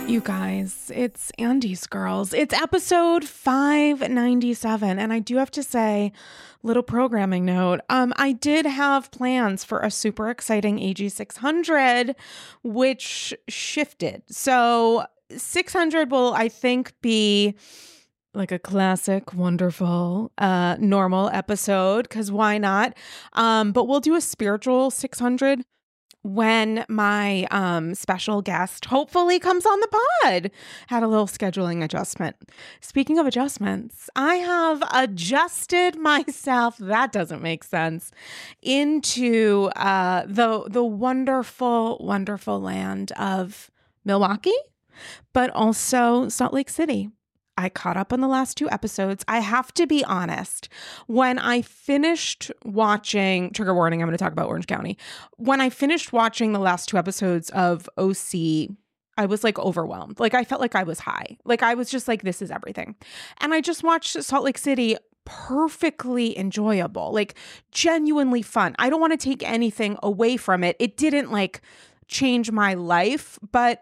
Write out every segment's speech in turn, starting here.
You guys, it's Andy's Girls. It's episode 597. And I do have to say, little programming note, I did have plans for a super exciting AG600, which shifted. So 600 will, I think, be like a classic, wonderful, normal episode, because why not? But we'll do a spiritual 600 when my special guest hopefully comes on the pod. Had a little scheduling adjustment. Speaking of adjustments, I have adjusted myself, that doesn't make sense, into the wonderful, wonderful land of Milwaukee, but also Salt Lake City. I caught up on the last 2 episodes. I have to be honest. When I finished watching, trigger warning, I'm going to talk about Orange County. When I finished watching the last 2 episodes of OC, I was like overwhelmed. Like I felt like I was high. Like I was just like, this is everything. And I just watched Salt Lake City, perfectly enjoyable, like genuinely fun. I don't want to take anything away from it. It didn't like change my life, but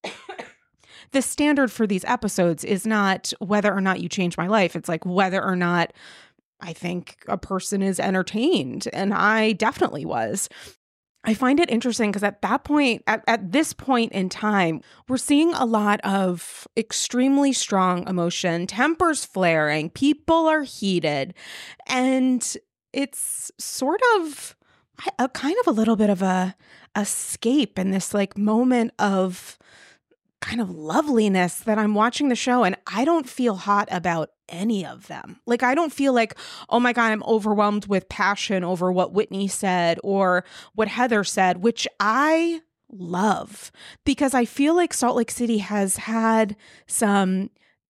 the standard for these episodes is not whether or not you change my life. It's like whether or not I think a person is entertained. And I definitely was. I find it interesting because at that point, at this point in time, we're seeing a lot of extremely strong emotion, tempers flaring, people are heated, and it's sort of a kind of a little bit of a escape in this like moment of kind of loveliness that I'm watching the show, and I don't feel hot about any of them. Like, I don't feel like, oh my God, I'm overwhelmed with passion over what Whitney said or what Heather said, which I love because I feel like Salt Lake City has had some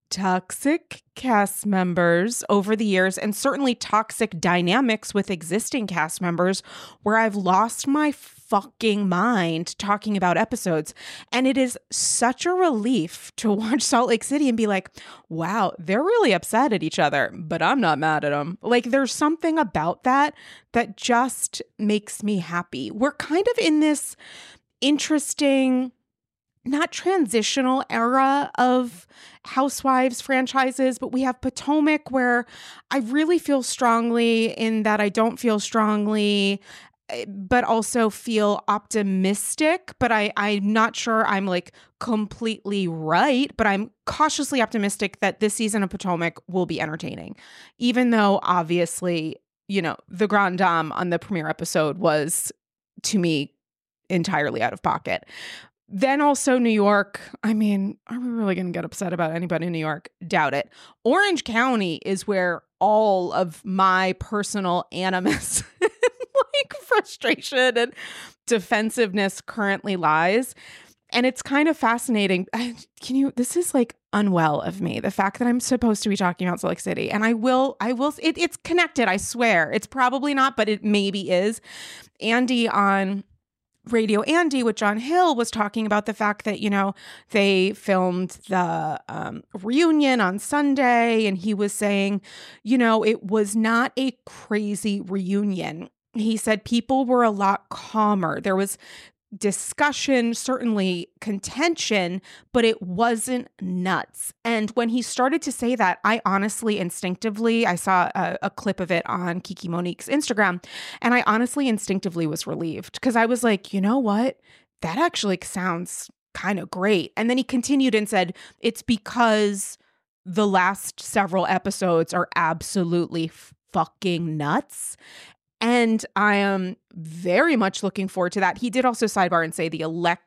toxic cast members over the years, and certainly toxic dynamics with existing cast members where I've lost my fucking mind talking about episodes. And it is such a relief to watch Salt Lake City and be like, wow, they're really upset at each other, but I'm not mad at them. Like there's something about that that just makes me happy. We're kind of in this interesting, not transitional era of Housewives franchises, but we have Potomac where I really feel strongly in that I don't feel strongly, but also feel optimistic. But I'm not sure I'm like completely right, but I'm cautiously optimistic that this season of Potomac will be entertaining, even though obviously, you know, the Grand Dame on the premiere episode was, to me, entirely out of pocket. Then also New York. I mean, are we really going to get upset about anybody in New York? Doubt it. Orange County is where all of my personal animus, like frustration and defensiveness currently lies. And it's kind of fascinating. This is like unwell of me. The fact that I'm supposed to be talking about Salt Lake City, and it's connected. I swear it's probably not, but it maybe is. Andy on Radio Andy with John Hill was talking about the fact that, you know, they filmed the reunion on Sunday, and he was saying, you know, it was not a crazy reunion. He said people were a lot calmer. There was discussion, certainly contention, but it wasn't nuts. And when he started to say that, I honestly, instinctively, I saw a clip of it on Kiki Monique's Instagram, and I honestly, instinctively was relieved because I was like, you know what? That actually sounds kind of great. And then he continued and said, it's because the last several episodes are absolutely fucking nuts. And I am very much looking forward to that. He did also sidebar and say the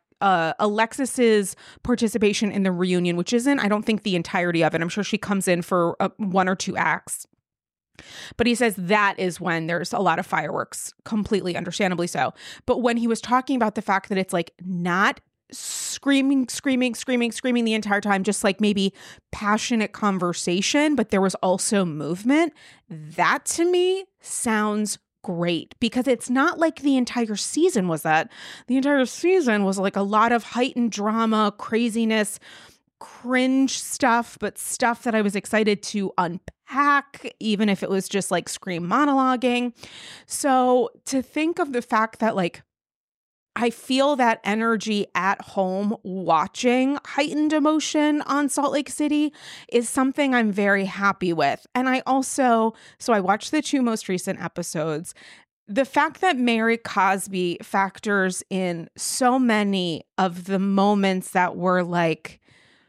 Alexis's participation in the reunion, which isn't, I don't think, the entirety of it. I'm sure she comes in for 1 or 2 acts. But he says that is when there's a lot of fireworks, completely understandably so. But when he was talking about the fact that it's like not screaming the entire time, just like maybe passionate conversation, but there was also movement, that to me sounds great, because it's not like the entire season was that. The entire season was like a lot of heightened drama, craziness, cringe stuff, but stuff that I was excited to unpack, even if it was just like scream monologuing. So to think of the fact that like I feel that energy at home watching heightened emotion on Salt Lake City is something I'm very happy with. And so I watched the 2 most recent episodes. The fact that Mary Cosby factors in so many of the moments that were like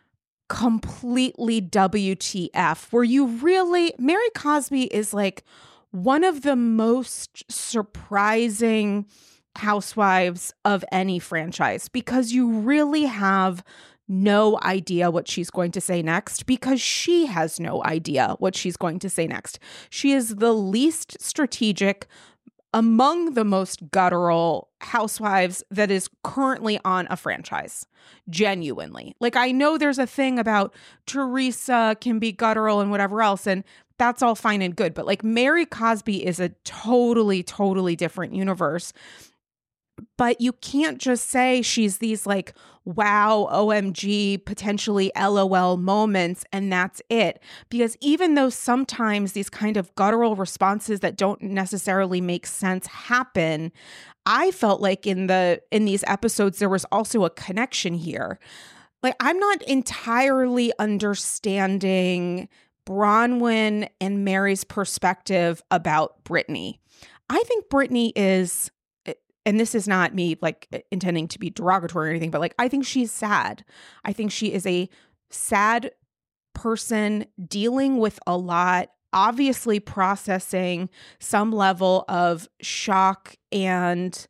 completely WTF, where Mary Cosby is like one of the most surprising housewives of any franchise, because you really have no idea what she's going to say next, because she has no idea what she's going to say next. She is the least strategic among the most guttural housewives that is currently on a franchise. Genuinely. Like, I know there's a thing about Teresa can be guttural and whatever else, and that's all fine and good. But like, Mary Cosby is a totally, totally different universe. But you can't just say she's these like, wow, OMG, potentially LOL moments, and that's it. Because even though sometimes these kind of guttural responses that don't necessarily make sense happen, I felt like in these episodes, there was also a connection here. Like, I'm not entirely understanding Bronwyn and Mary's perspective about Brittany. I think Brittany is, and this is not me like intending to be derogatory or anything, but like, I think she's sad. I think she is a sad person dealing with a lot, obviously processing some level of shock and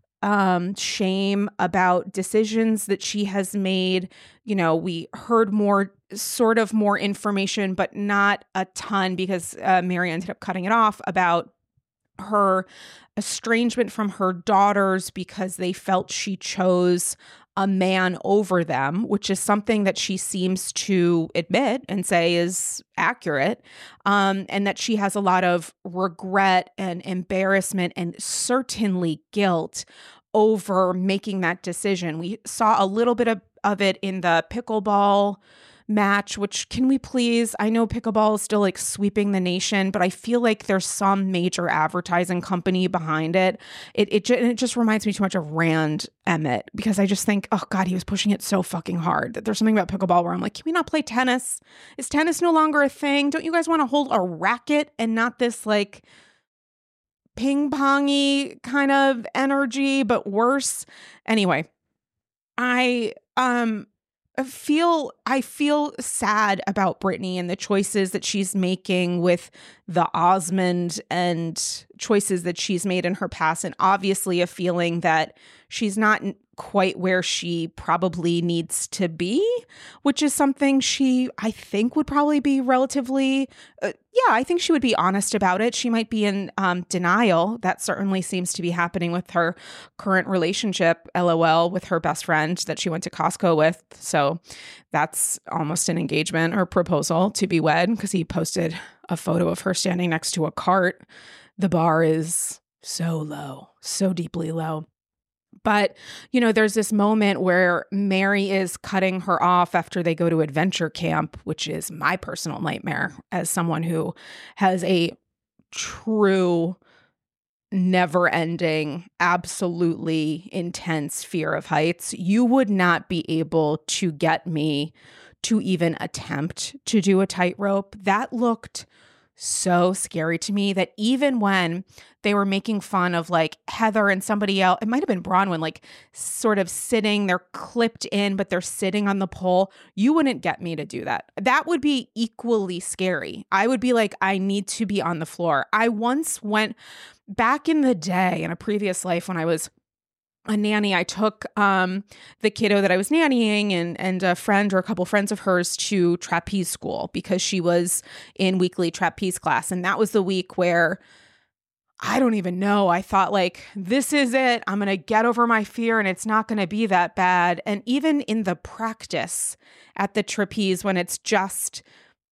shame about decisions that she has made. You know, we heard more information, but not a ton, because Mary ended up cutting it off, about her estrangement from her daughters because they felt she chose a man over them, which is something that she seems to admit and say is accurate, and that she has a lot of regret and embarrassment and certainly guilt over making that decision. We saw a little bit of it in the pickleball match, which, can we please, I know pickleball is still like sweeping the nation, but I feel like there's some major advertising company behind it. It just reminds me too much of Rand Emmett, because I just think, oh God, he was pushing it so fucking hard. That there's something about pickleball where I'm like, can we not play tennis? Is tennis no longer a thing? Don't you guys want to hold a racket and not this like ping-pongy kind of energy, but worse? Anyway, I feel sad about Brittany and the choices that she's making with the Osmond and choices that she's made in her past, and obviously a feeling that she's not quite where she probably needs to be, which is something I think would probably be relatively, I think she would be honest about it. She might be in denial. That certainly seems to be happening with her current relationship, LOL, with her best friend that she went to Costco with. So that's almost an engagement or proposal to be wed, because he posted a photo of her standing next to a cart. The bar is so low, so deeply low. But, you know, there's this moment where Mary is cutting her off after they go to adventure camp, which is my personal nightmare as someone who has a true, never-ending, absolutely intense fear of heights. You would not be able to get me to even attempt to do a tightrope. That looked so scary to me, that even when they were making fun of like Heather and somebody else, it might have been Bronwyn, like sort of sitting, they're clipped in, but they're sitting on the pole. You wouldn't get me to do that. That would be equally scary. I would be like, I need to be on the floor. I once went back in the day in a previous life when I was a nanny, I took the kiddo that I was nannying and a friend or a couple friends of hers to trapeze school, because she was in weekly trapeze class. And that was the week where, I don't even know, I thought like, this is it. I'm going to get over my fear and it's not going to be that bad. And even in the practice at the trapeze, when it's just,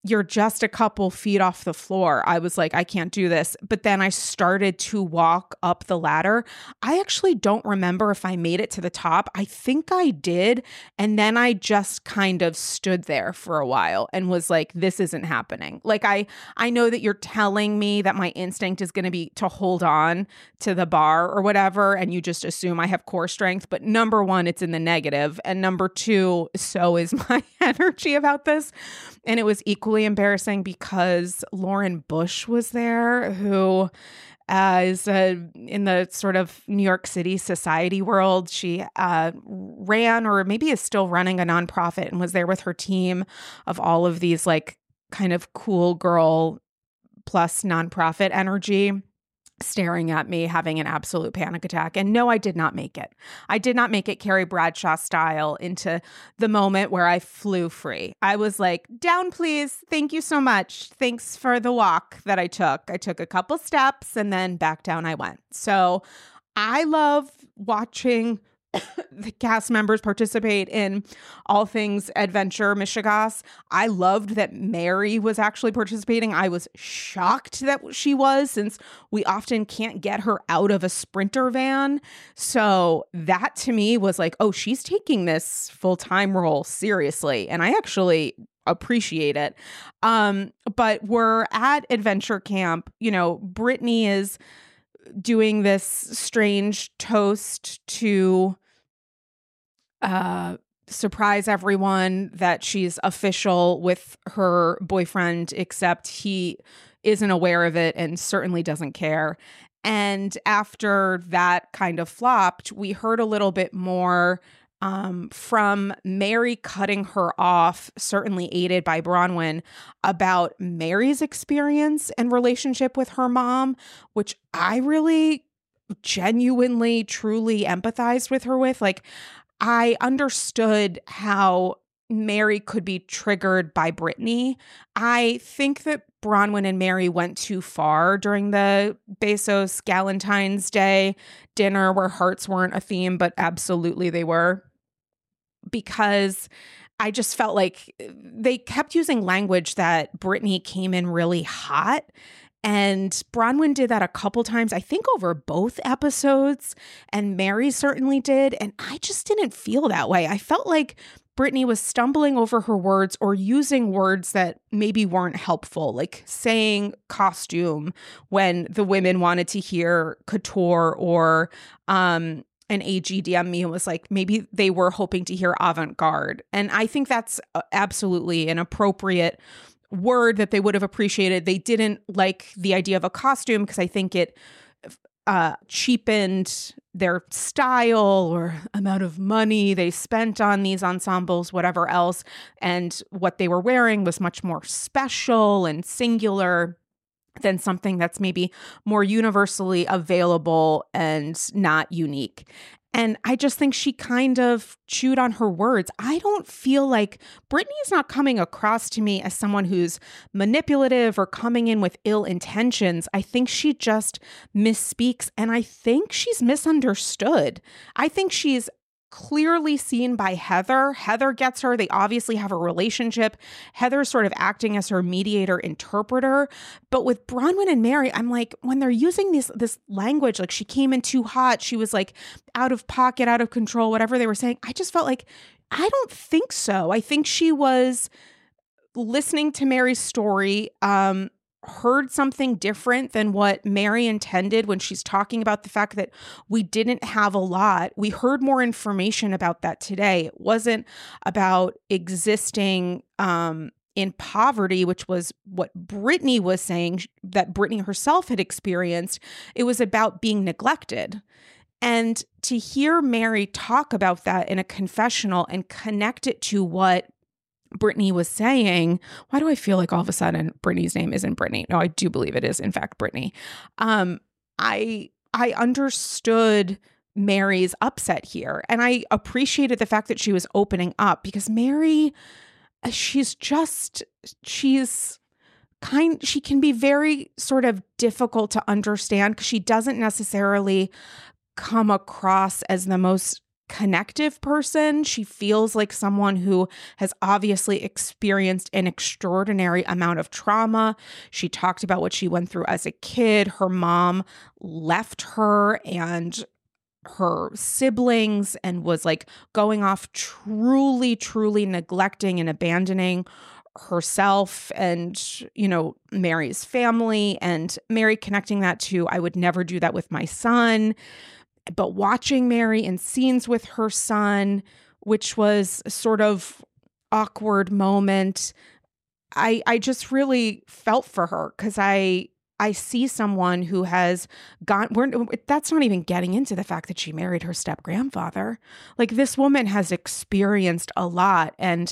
you're just a couple feet off the floor. I was like, I can't do this. But then I started to walk up the ladder. I actually don't remember if I made it to the top. I think I did. And then I just kind of stood there for a while and was like, this isn't happening. Like, I know that you're telling me that my instinct is going to be to hold on to the bar or whatever. And you just assume I have core strength. But number one, it's in the negative. And number two, so is my energy about this. And it was equally embarrassing because Lauren Bush was there, who is in the sort of New York City society world. She ran, or maybe is still running, a nonprofit, and was there with her team of all of these like kind of cool girl plus nonprofit energy, staring at me, having an absolute panic attack. And no, I did not make it. I did not make it Carrie Bradshaw style into the moment where I flew free. I was like, down, please. Thank you so much. Thanks for the walk that I took. I took a couple steps and then back down I went. So I love watching the cast members participate in all things adventure Mishigas. I loved that Mary was actually participating. I was shocked that she was, since we often can't get her out of a Sprinter van. So that to me was like, oh, she's taking this full-time role seriously. And I actually appreciate it. But we're at adventure camp. You know, Brittany is doing this strange toast to surprise everyone that she's official with her boyfriend, except he isn't aware of it and certainly doesn't care. And after that kind of flopped, we heard a little bit more from Mary cutting her off, certainly aided by Bronwyn, about Mary's experience and relationship with her mom, which I really genuinely, truly empathized with her with. Like, I understood how Mary could be triggered by Brittany. I think that Bronwyn and Mary went too far during the Bezos Galentine's Day dinner, where hearts weren't a theme, but absolutely they were, because I just felt like they kept using language that Brittany came in really hot. And Bronwyn did that a couple times, I think over both episodes, and Mary certainly did. And I just didn't feel that way. I felt like Brittany was stumbling over her words or using words that maybe weren't helpful, like saying costume when the women wanted to hear couture, or an AG DM me and was like, maybe they were hoping to hear avant-garde. And I think that's absolutely an appropriate word that they would have appreciated. They didn't like the idea of a costume because I think it cheapened their style or amount of money they spent on these ensembles, whatever else. And what they were wearing was much more special and singular than something that's maybe more universally available and not unique. And I just think she kind of chewed on her words. I don't feel like Brittany's not coming across to me as someone who's manipulative or coming in with ill intentions. I think she just misspeaks, and I think she's misunderstood. I think she's clearly seen by Heather. Heather gets her. They obviously have a relationship. Heather's sort of acting as her mediator interpreter. But with Bronwyn and Mary, I'm like, when they're using this language, like she came in too hot, she was like out of pocket, out of control, whatever they were saying, I just felt like, I don't think so. I think she was listening to Mary's story, heard something different than what Mary intended when she's talking about the fact that we didn't have a lot. We heard more information about that today. It wasn't about existing in poverty, which was what Brittany was saying that Brittany herself had experienced. It was about being neglected. And to hear Mary talk about that in a confessional and connect it to what Brittany was saying, why do I feel like all of a sudden Brittany's name isn't Brittany? No, I do believe it is, in fact, Brittany. I understood Mary's upset here, and I appreciated the fact that she was opening up, because Mary, she can be very sort of difficult to understand because she doesn't necessarily come across as the most connective person. She feels like someone who has obviously experienced an extraordinary amount of trauma. She talked about what she went through as a kid. Her mom left her and her siblings and was like going off truly, truly neglecting and abandoning herself and, Mary's family, and Mary connecting that to, I would never do that with my son. But watching Mary in scenes with her son, which was a sort of awkward moment, I just really felt for her because I see someone who has that's not even getting into the fact that she married her step grandfather. Like, this woman has experienced a lot, and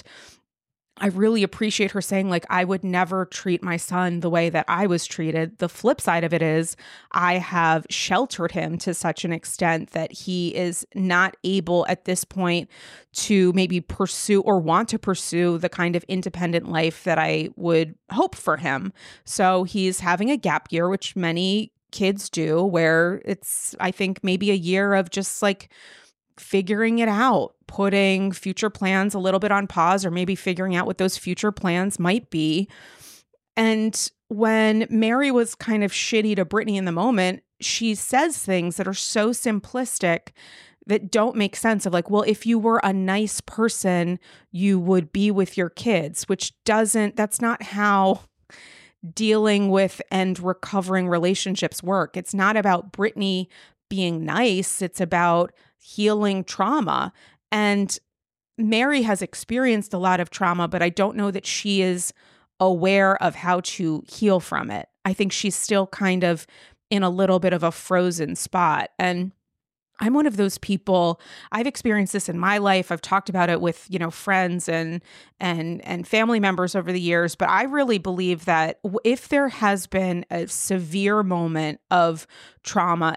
I really appreciate her saying, like, I would never treat my son the way that I was treated. The flip side of it is I have sheltered him to such an extent that he is not able at this point to maybe pursue or want to pursue the kind of independent life that I would hope for him. So he's having a gap year, which many kids do, where it's, I think, maybe a year of just like figuring it out, putting future plans a little bit on pause, or maybe figuring out what those future plans might be. And when Mary was kind of shitty to Brittany in the moment, she says things that are so simplistic that don't make sense, of like, well, if you were a nice person, you would be with your kids, that's not how dealing with and recovering relationships work. It's not about Brittany being nice. It's about healing trauma. And Mary has experienced a lot of trauma, but I don't know that she is aware of how to heal from it. I think she's still kind of in a little bit of a frozen spot. And I'm one of those people. I've experienced this in my life. I've talked about it with, friends and family members over the years, but I really believe that if there has been a severe moment of trauma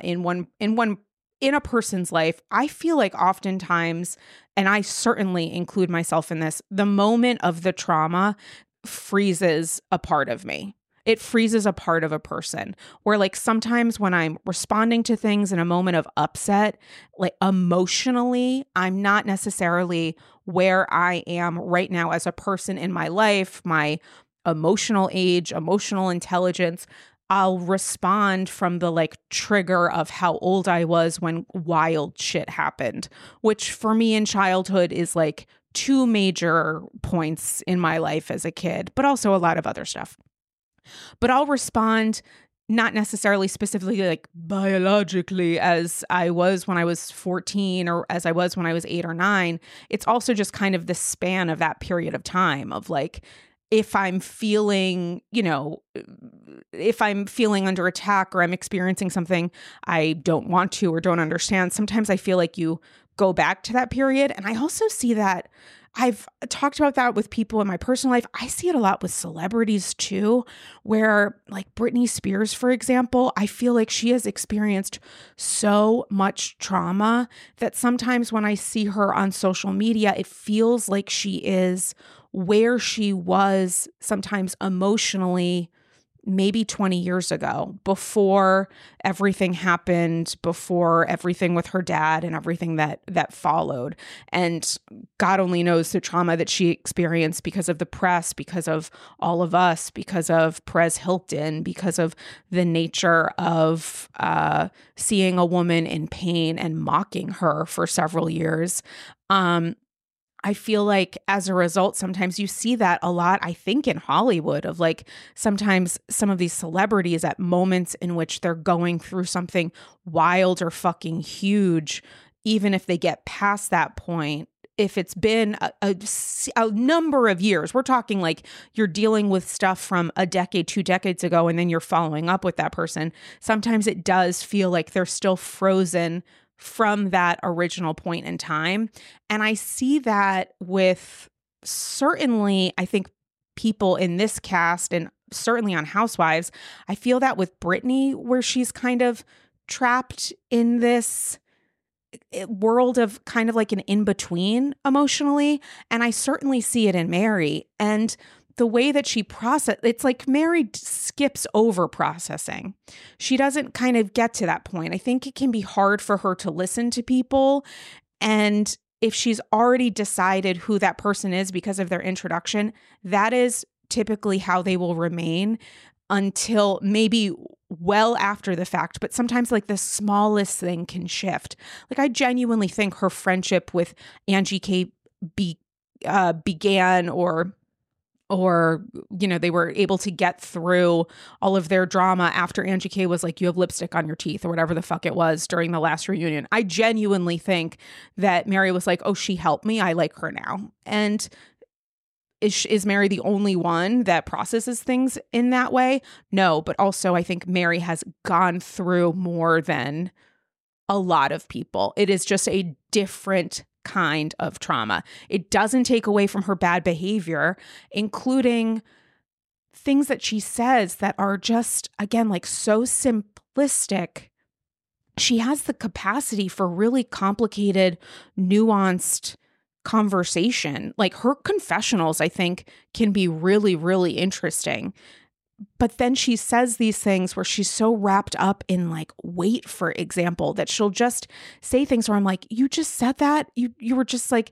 in a person's life, I feel like oftentimes, and I certainly include myself in this, the moment of the trauma freezes a part of me. It freezes a part of a person, where like sometimes when I'm responding to things in a moment of upset, like emotionally, I'm not necessarily where I am right now as a person in my life, my emotional age, emotional intelligence. I'll respond from the like trigger of how old I was when wild shit happened, which for me in childhood is like two major points in my life as a kid, but also a lot of other stuff. But I'll respond not necessarily specifically like biologically as I was when I was 14 or as I was when I was 8 or 9. It's also just kind of the span of that period of time of like, if I'm feeling, if I'm feeling under attack or I'm experiencing something I don't want to or don't understand, sometimes I feel like you go back to that period. And I also see that I've talked about that with people in my personal life. I see it a lot with celebrities too, where like Britney Spears, for example, I feel like she has experienced so much trauma that sometimes when I see her on social media, it feels like she is where she was sometimes emotionally maybe 20 years ago, before everything happened, before everything with her dad and everything that followed. And God only knows the trauma that she experienced because of the press, because of all of us, because of Perez Hilton, because of the nature of seeing a woman in pain and mocking her for several years. I feel like as a result, sometimes you see that a lot, I think, in Hollywood, of like sometimes some of these celebrities at moments in which they're going through something wild or fucking huge, even if they get past that point, if it's been a number of years, we're talking like you're dealing with stuff from a decade, 2 decades ago, and then you're following up with that person. Sometimes it does feel like they're still frozen from that original point in time. And I see that with certainly, I think, people in this cast and certainly on Housewives. I feel that with Brittany, where she's kind of trapped in this world of kind of like an in-between emotionally. And I certainly see it in Mary. And the way that she it's like Mary skips over processing. She doesn't kind of get to that point. I think it can be hard for her to listen to people And if she's already decided who that person is because of their introduction, that is typically how they will remain until maybe well after the fact. But sometimes like the smallest thing can shift. Like I genuinely think her friendship with Angie K began or they were able to get through all of their drama after Angie K was like, you have lipstick on your teeth or whatever the fuck it was during the last reunion. I genuinely think that Mary was like, oh, she helped me. I like her now. And is Mary the only one that processes things in that way? No, but also I think Mary has gone through more than a lot of people. It is just a different kind of trauma. It doesn't take away from her bad behavior, including things that she says that are just, again, like so simplistic. She has the capacity for really complicated, nuanced conversation. Like her confessionals, I think, can be really, really interesting. But then she says these things where she's so wrapped up in like weight, for example, that she'll just say things where I'm like, you just said that? You were just like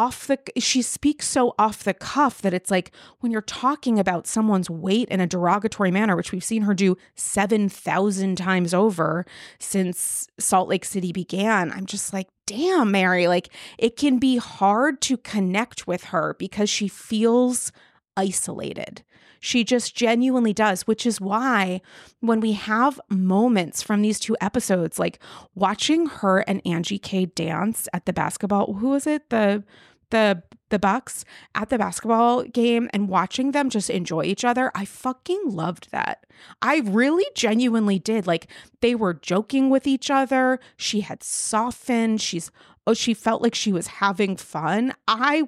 she speaks so off the cuff that it's like when you're talking about someone's weight in a derogatory manner, which we've seen her do 7,000 times over since Salt Lake City began, I'm just like, damn, Mary, like it can be hard to connect with her because she feels isolated. She just genuinely does, which is why when we have moments from these two episodes, like watching her and Angie K dance at the basketball, who was it? The Bucks at the basketball game and watching them just enjoy each other. I fucking loved that. I really genuinely did. Like they were joking with each other. She had softened. She felt like she was having fun. I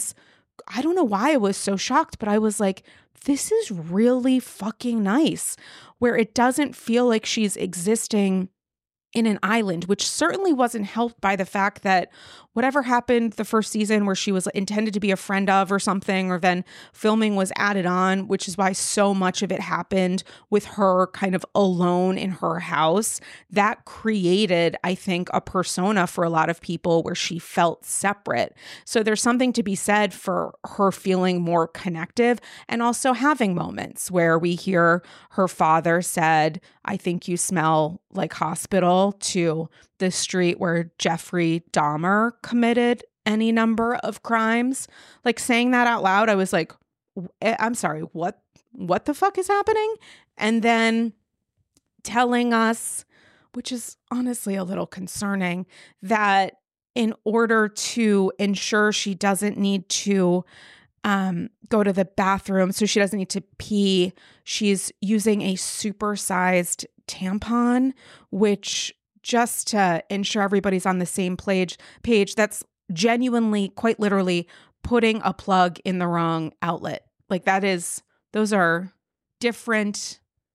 don't know why I was so shocked, but I was like, this is really fucking nice, where it doesn't feel like she's existing in an island, which certainly wasn't helped by the fact that whatever happened the first season where she was intended to be a friend of or something, or then filming was added on, which is why so much of it happened with her kind of alone in her house. That created, I think, a persona for a lot of people where she felt separate. So there's something to be said for her feeling more connective and also having moments where we hear her father said, I think you smell like hospital, to the street where Jeffrey Dahmer committed any number of crimes. Like saying that out loud, I was like, I'm sorry, what the fuck is happening? And then telling us, which is honestly a little concerning, that in order to ensure she doesn't need to go to the bathroom, so she doesn't need to pee, she's using a supersized tampon, which, just to ensure everybody's on the same page, that's genuinely, quite literally, putting a plug in the wrong outlet. Like those are different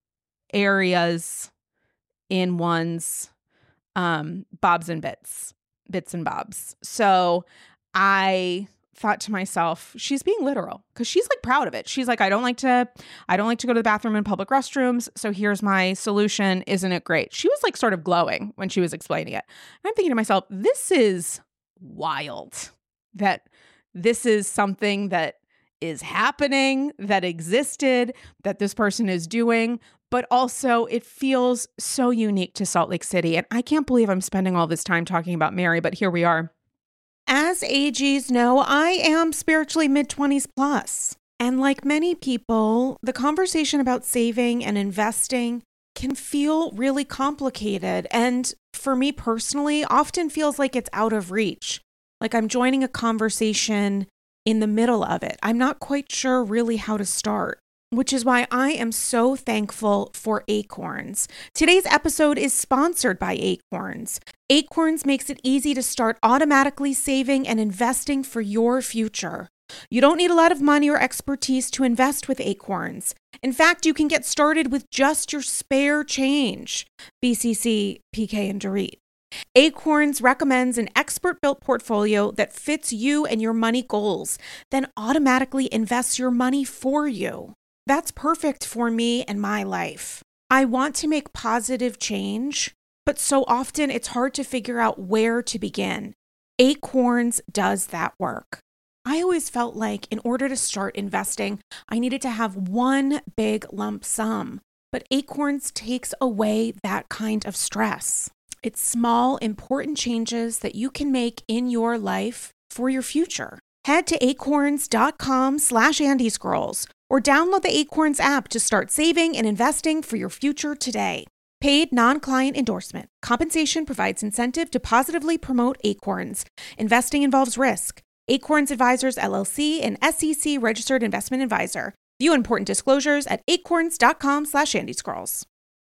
areas in one's bobs and bits and bobs. So I thought to myself, she's being literal because she's like proud of it. She's like, I don't like to go to the bathroom in public restrooms. So here's my solution. Isn't it great? She was like sort of glowing when she was explaining it. And I'm thinking to myself, this is wild that this is something that is happening, that existed, that this person is doing, but also it feels so unique to Salt Lake City. And I can't believe I'm spending all this time talking about Mary, but here we are. As AGs know, I am spiritually mid-20s plus. And like many people, the conversation about saving and investing can feel really complicated. And for me personally, often feels like it's out of reach. Like I'm joining a conversation in the middle of it. I'm not quite sure really how to start, which is why I am so thankful for Acorns. Today's episode is sponsored by Acorns. Acorns makes it easy to start automatically saving and investing for your future. You don't need a lot of money or expertise to invest with Acorns. In fact, you can get started with just your spare change. BCC, PK, and Dorit. Acorns recommends an expert-built portfolio that fits you and your money goals, then automatically invests your money for you. That's perfect for me and my life. I want to make positive change, but so often it's hard to figure out where to begin. Acorns does that work. I always felt like in order to start investing, I needed to have one big lump sum. But Acorns takes away that kind of stress. It's small, important changes that you can make in your life for your future. Head to acorns.com/andyscrolls or download the Acorns app to start saving and investing for your future today. Paid non-client endorsement. Compensation provides incentive to positively promote Acorns. Investing involves risk. Acorns Advisors, LLC, an SEC registered investment advisor. View important disclosures at acorns.com/andyscrolls.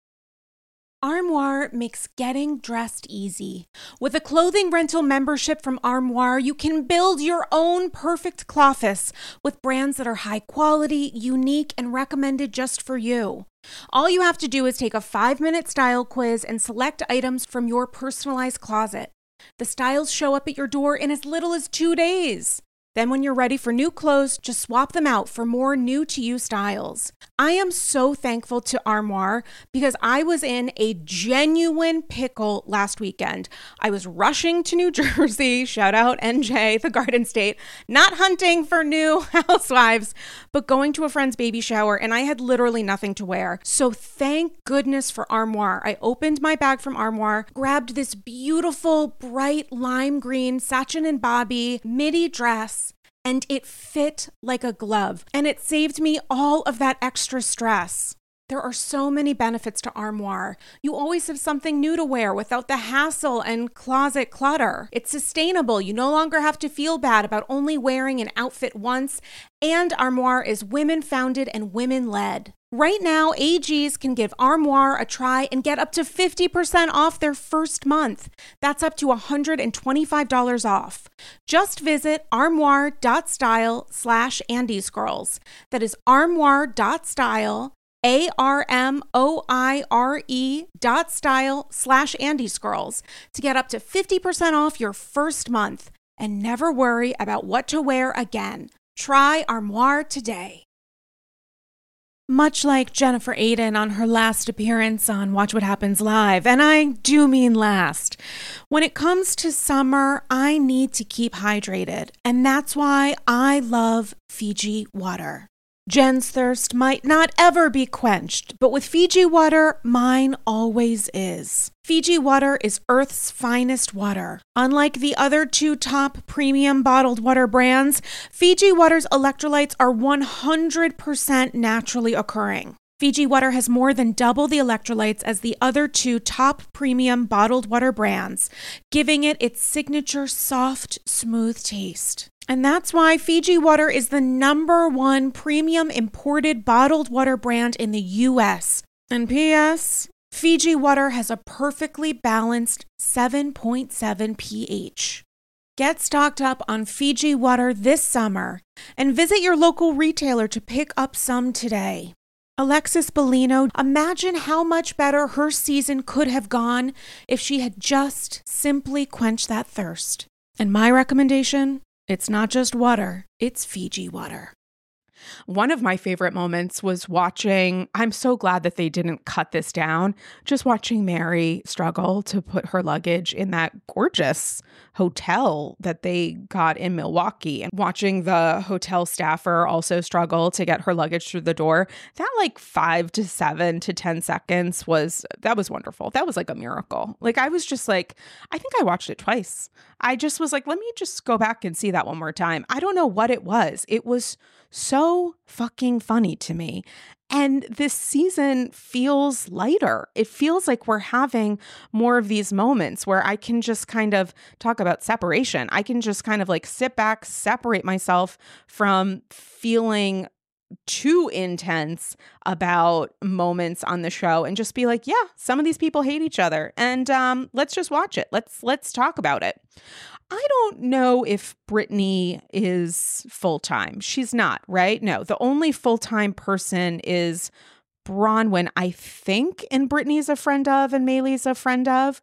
Armoire makes getting dressed easy. With a clothing rental membership from Armoire, you can build your own perfect clothes with brands that are high quality, unique, and recommended just for you. All you have to do is take a 5-minute style quiz and select items from your personalized closet. The styles show up at your door in as little as 2 days. Then when you're ready for new clothes, just swap them out for more new-to-you styles. I am so thankful to Armoire because I was in a genuine pickle last weekend. I was rushing to New Jersey, shout out NJ, the Garden State, not hunting for new housewives, but going to a friend's baby shower, and I had literally nothing to wear. So thank goodness for Armoire. I opened my bag from Armoire, grabbed this beautiful, bright lime green Sachin and Bobby midi dress, and it fit like a glove, and it saved me all of that extra stress. There are so many benefits to Armoire. You always have something new to wear without the hassle and closet clutter. It's sustainable. You no longer have to feel bad about only wearing an outfit once, and Armoire is women-founded and women-led. Right now, AGs can give Armoire a try and get up to 50% off their first month. That's up to $125 off. Just visit armoire.style/andyscrolls. That is armoire.style, ARMOIRE.style/andyscrolls to get up to 50% off your first month and never worry about what to wear again. Try Armoire today. Much like Jennifer Aydin on her last appearance on Watch What Happens Live, and I do mean last, when it comes to summer, I need to keep hydrated, and that's why I love Fiji water. Jen's thirst might not ever be quenched, but with Fiji water, mine always is. Fiji water is Earth's finest water. Unlike the other 2 top premium bottled water brands, Fiji water's electrolytes are 100% naturally occurring. Fiji water has more than double the electrolytes as the other 2 top premium bottled water brands, giving it its signature soft, smooth taste. And that's why Fiji water is the #1 premium imported bottled water brand in the US. And P.S., Fiji water has a perfectly balanced 7.7 pH. Get stocked up on Fiji water this summer and visit your local retailer to pick up some today. Alexis Bellino, imagine how much better her season could have gone if she had just simply quenched that thirst. And my recommendation? It's not just water, it's Fiji water. One of my favorite moments was watching, I'm so glad that they didn't cut this down, just watching Mary struggle to put her luggage in that gorgeous hotel that they got in Milwaukee, and watching the hotel staffer also struggle to get her luggage through the door. That 5 to 7 to 10 seconds was wonderful. That was like a miracle. I was just I think I watched it twice. I just was let me just go back and see that one more time. I don't know what it was. It was so fucking funny to me. And this season feels lighter. It feels like we're having more of these moments where I can just kind of talk about separation. I can just kind of sit back, separate myself from feeling too intense about moments on the show and just be yeah, some of these people hate each other, and let's just watch it. Let's talk about it. I don't know if Brittany is full-time. She's not, right? No, the only full-time person is Bronwyn, I think, and Brittany's a friend of, and Maylee's a friend of.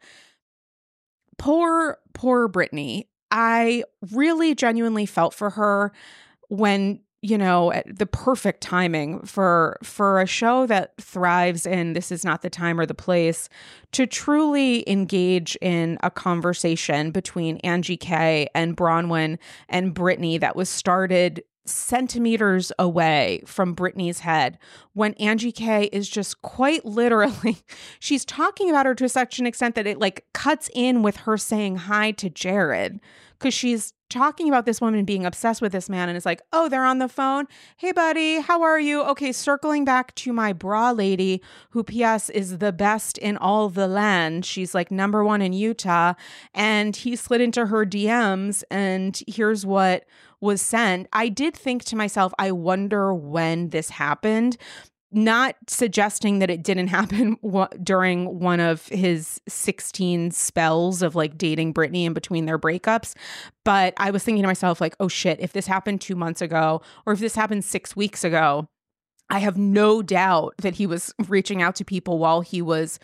Poor Brittany. I really genuinely felt for her when the perfect timing for a show that thrives in this is not the time or the place to truly engage in a conversation between Angie K and Bronwyn and Brittany that was started centimeters away from Brittany's head, when Angie K is just quite literally, she's talking about her to such an extent that it like cuts in with her saying hi to Jared, because she's talking about this woman being obsessed with this man, and it's like, oh, they're on the phone. Hey, buddy, how are you? Okay, circling back to my bra lady, who P.S. is the best in all the land. She's like #1 in Utah, and he slid into her DMs, and here's what was sent. I did think to myself, I wonder when this happened. Not suggesting that it didn't happen during one of his 16 spells of like dating Brittany in between their breakups. But I was thinking to myself like, oh shit, if this happened 2 months ago, or if this happened 6 weeks ago, I have no doubt that he was reaching out to people while he was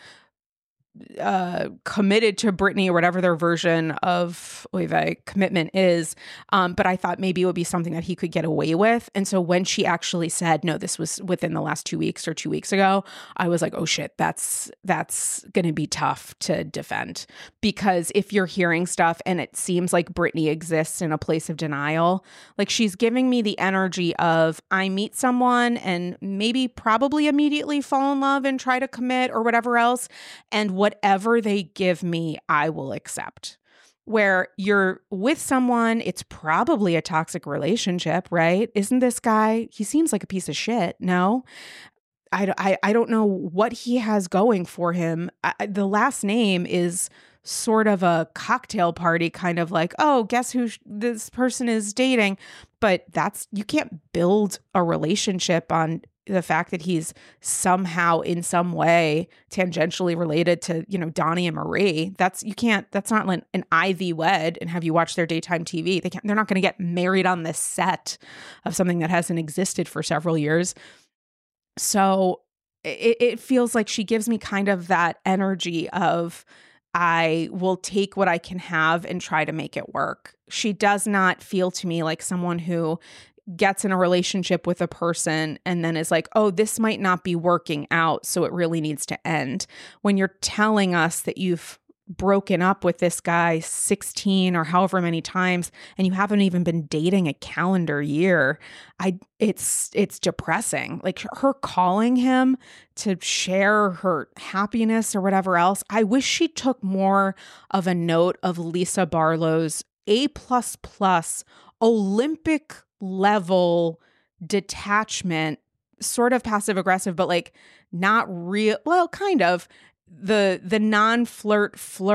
committed to Brittany or whatever their version of Oive commitment is. But I thought maybe it would be something that he could get away with. And so when she actually said, no, this was within the last 2 weeks or 2 weeks ago, I was like, oh shit, that's going to be tough to defend. Because if you're hearing stuff and it seems like Brittany exists in a place of denial, like she's giving me the energy of I meet someone and maybe probably immediately fall in love and try to commit or whatever else. And whatever they give me, I will accept. Where you're with someone, it's probably a toxic relationship, right? Isn't this guy, he seems like a piece of shit, no? I don't know what he has going for him. The last name is sort of a cocktail party, kind of like, oh, guess who this person is dating? But you can't build a relationship on the fact that he's somehow in some way tangentially related to, Donnie and Marie. That's not like an Ivy wed and have you watch their daytime TV. They're not going to get married on the set of something that hasn't existed for several years. So it feels like she gives me kind of that energy of I will take what I can have and try to make it work. She does not feel to me like someone who gets in a relationship with a person and then is like, oh, this might not be working out, so it really needs to end. When you're telling us that you've broken up with this guy 16 or however many times and you haven't even been dating a calendar year, it's depressing. Like her calling him to share her happiness or whatever else. I wish she took more of a note of Lisa Barlow's A++ Olympic level detachment, sort of passive aggressive, but like not real. Well, kind of the non-flirt,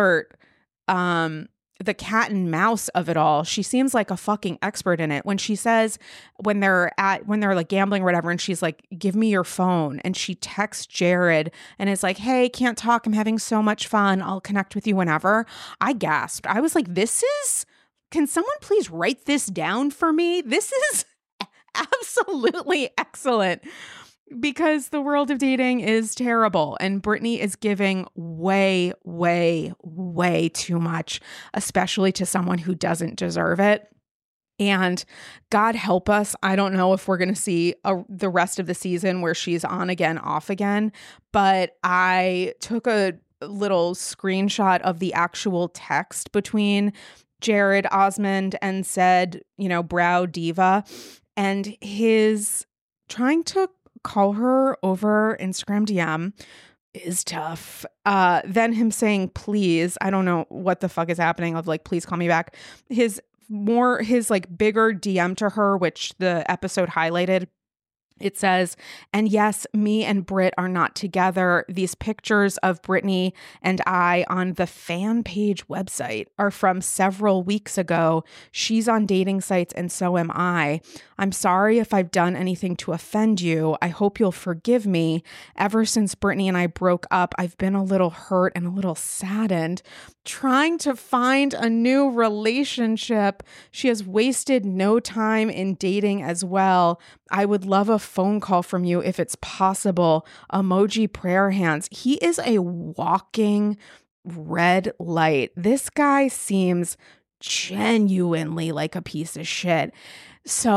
the cat and mouse of it all. She seems like a fucking expert in it. When she says, when they're like gambling or whatever, and she's like, give me your phone. And she texts Jared and is like, hey, can't talk. I'm having so much fun. I'll connect with you whenever. I gasped. I was like, can someone please write this down for me? This is absolutely excellent, because the world of dating is terrible and Brittany is giving way, way, way too much, especially to someone who doesn't deserve it. And God help us, I don't know if we're going to see the rest of the season where she's on again, off again, but I took a little screenshot of the actual text between Jared Osmond and said, brow diva, and his trying to call her over Instagram DM is tough. Then him saying, please, I don't know what the fuck is happening, of like, please call me back. His like bigger DM to her, which the episode highlighted, it says, and yes, me and Britt are not together. These pictures of Brittany and I on the fan page website are from several weeks ago. She's on dating sites and so am I. I'm sorry if I've done anything to offend you. I hope you'll forgive me. Ever since Brittany and I broke up, I've been a little hurt and a little saddened, trying to find a new relationship. She has wasted no time in dating as well. I would love a phone call from you if it's possible. Emoji prayer hands. He is a walking red light. This guy seems genuinely like a piece of shit. So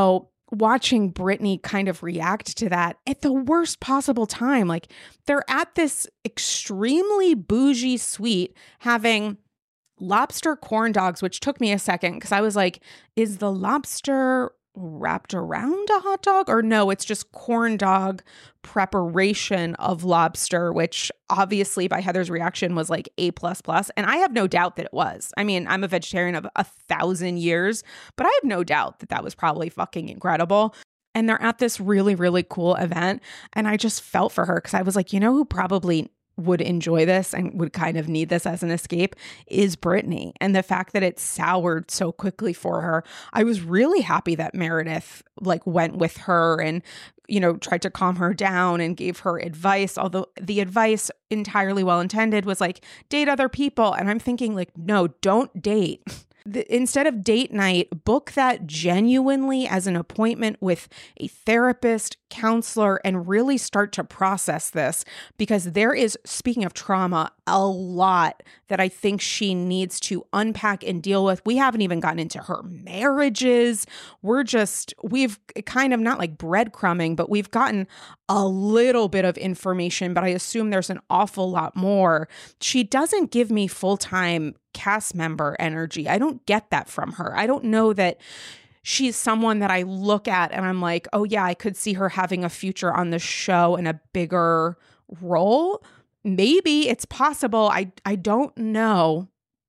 watching Brittany kind of react to that at the worst possible time. Like, they're at this extremely bougie suite having lobster corn dogs, which took me a second because I was like, is the lobster wrapped around a hot dog? Or no, it's just corn dog preparation of lobster, which obviously by Heather's reaction was like A++. And I have no doubt that it was. I mean, I'm a vegetarian of 1,000 years, but I have no doubt that that was probably fucking incredible. And they're at this really, really cool event. And I just felt for her because I was like, you know who probably would enjoy this and would kind of need this as an escape is Brittany. And the fact that it soured so quickly for her, I was really happy that Meredith like went with her and, you know, tried to calm her down and gave her advice. Although the advice, entirely well intended, was like, date other people. And I'm thinking like, no, don't date. Instead of date night, book that genuinely as an appointment with a therapist, counselor, and really start to process this, because there is, speaking of trauma, a lot that I think she needs to unpack and deal with. We haven't even gotten into her marriages. We've kind of not like breadcrumbing, but we've gotten a little bit of information, but I assume there's an awful lot more. She doesn't give me full-time cast member energy. I don't get that from her. I don't know that she's someone that I look at and I'm like, oh yeah, I could see her having a future on the show in a bigger role. Maybe it's possible. I don't know.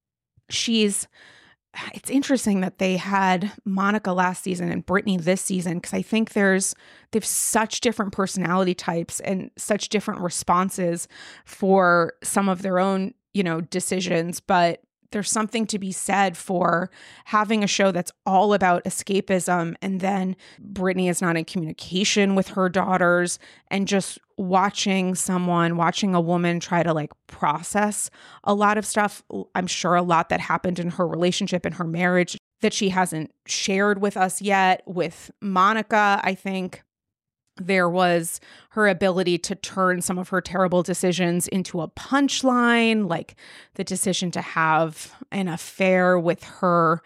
It's interesting that they had Monica last season and Brittany this season, because I think they've such different personality types and such different responses for some of their own, you know, decisions. But there's something to be said for having a show that's all about escapism, and then Brittany is not in communication with her daughters, and just watching a woman try to like process a lot of stuff. I'm sure a lot that happened in her relationship and her marriage that she hasn't shared with us yet. With Monica, I think there was her ability to turn some of her terrible decisions into a punchline, like the decision to have an affair with her,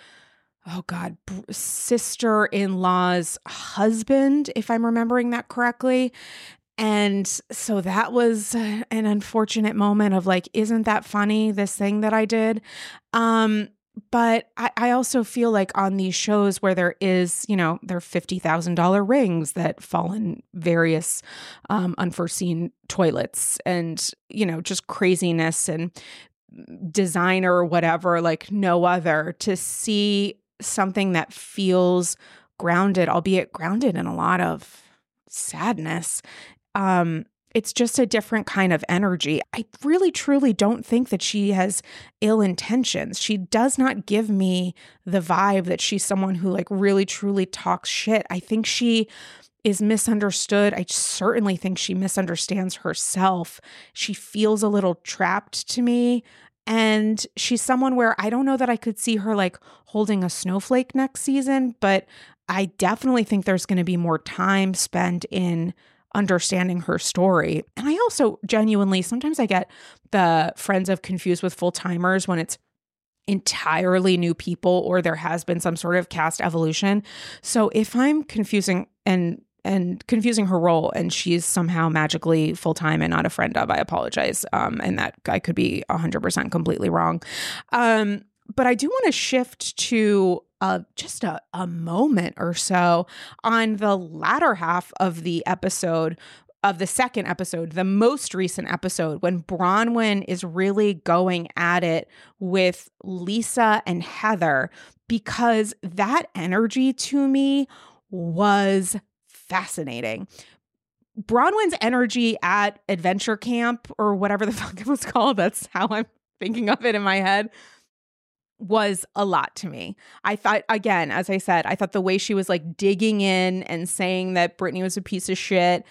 sister-in-law's husband, if I'm remembering that correctly. And so that was an unfortunate moment of like, isn't that funny, this thing that I did? But I also feel like on these shows where there is, you know, there are $50,000 rings that fall in various unforeseen toilets and, you know, just craziness and designer or whatever, like no other, to see something that feels grounded, albeit grounded in a lot of sadness. It's just a different kind of energy. I really, truly don't think that she has ill intentions. She does not give me the vibe that she's someone who like really, truly talks shit. I think she is misunderstood. I certainly think she misunderstands herself. She feels a little trapped to me. And she's someone where I don't know that I could see her like holding a snowflake next season, but I definitely think there's going to be more time spent in understanding her story. And I also genuinely, sometimes I get the friends of Confused with Full-Timers when it's entirely new people or there has been some sort of cast evolution. So if I'm confusing and confusing her role and she's somehow magically full-time and not a friend of, I apologize. And that I could be 100% completely wrong. But I do want to shift to just a moment or so on the latter half of the episode, of the second episode, the most recent episode, when Bronwyn is really going at it with Lisa and Heather, because that energy to me was fascinating. Bronwyn's energy at adventure camp, or whatever the fuck it was called, that's how I'm thinking of it in my head, was a lot to me. I thought, again, as I said, I thought the way she was like digging in and saying that Brittany was a piece of shit,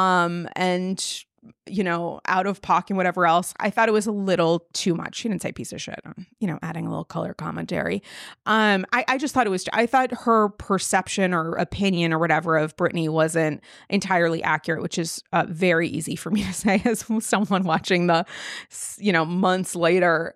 and, you know, out of pocket and whatever else, I thought it was a little too much. She didn't say piece of shit, you know, adding a little color commentary. I just thought I thought her perception or opinion or whatever of Brittany wasn't entirely accurate, which is very easy for me to say as someone watching the, you know, months later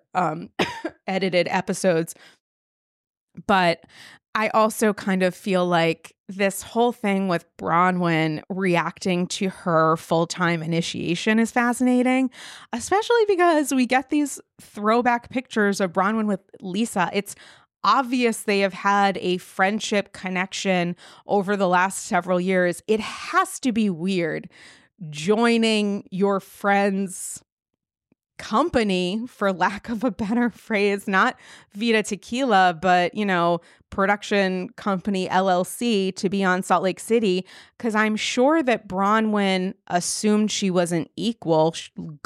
edited episodes. But I also kind of feel like this whole thing with Bronwyn reacting to her full-time initiation is fascinating, especially because we get these throwback pictures of Bronwyn with Lisa. It's obvious they have had a friendship connection over the last several years. It has to be weird joining your friend's company, for lack of a better phrase, not Vita Tequila, but, production company LLC, to be on Salt Lake City, because I'm sure that Bronwyn assumed she wasn't equal.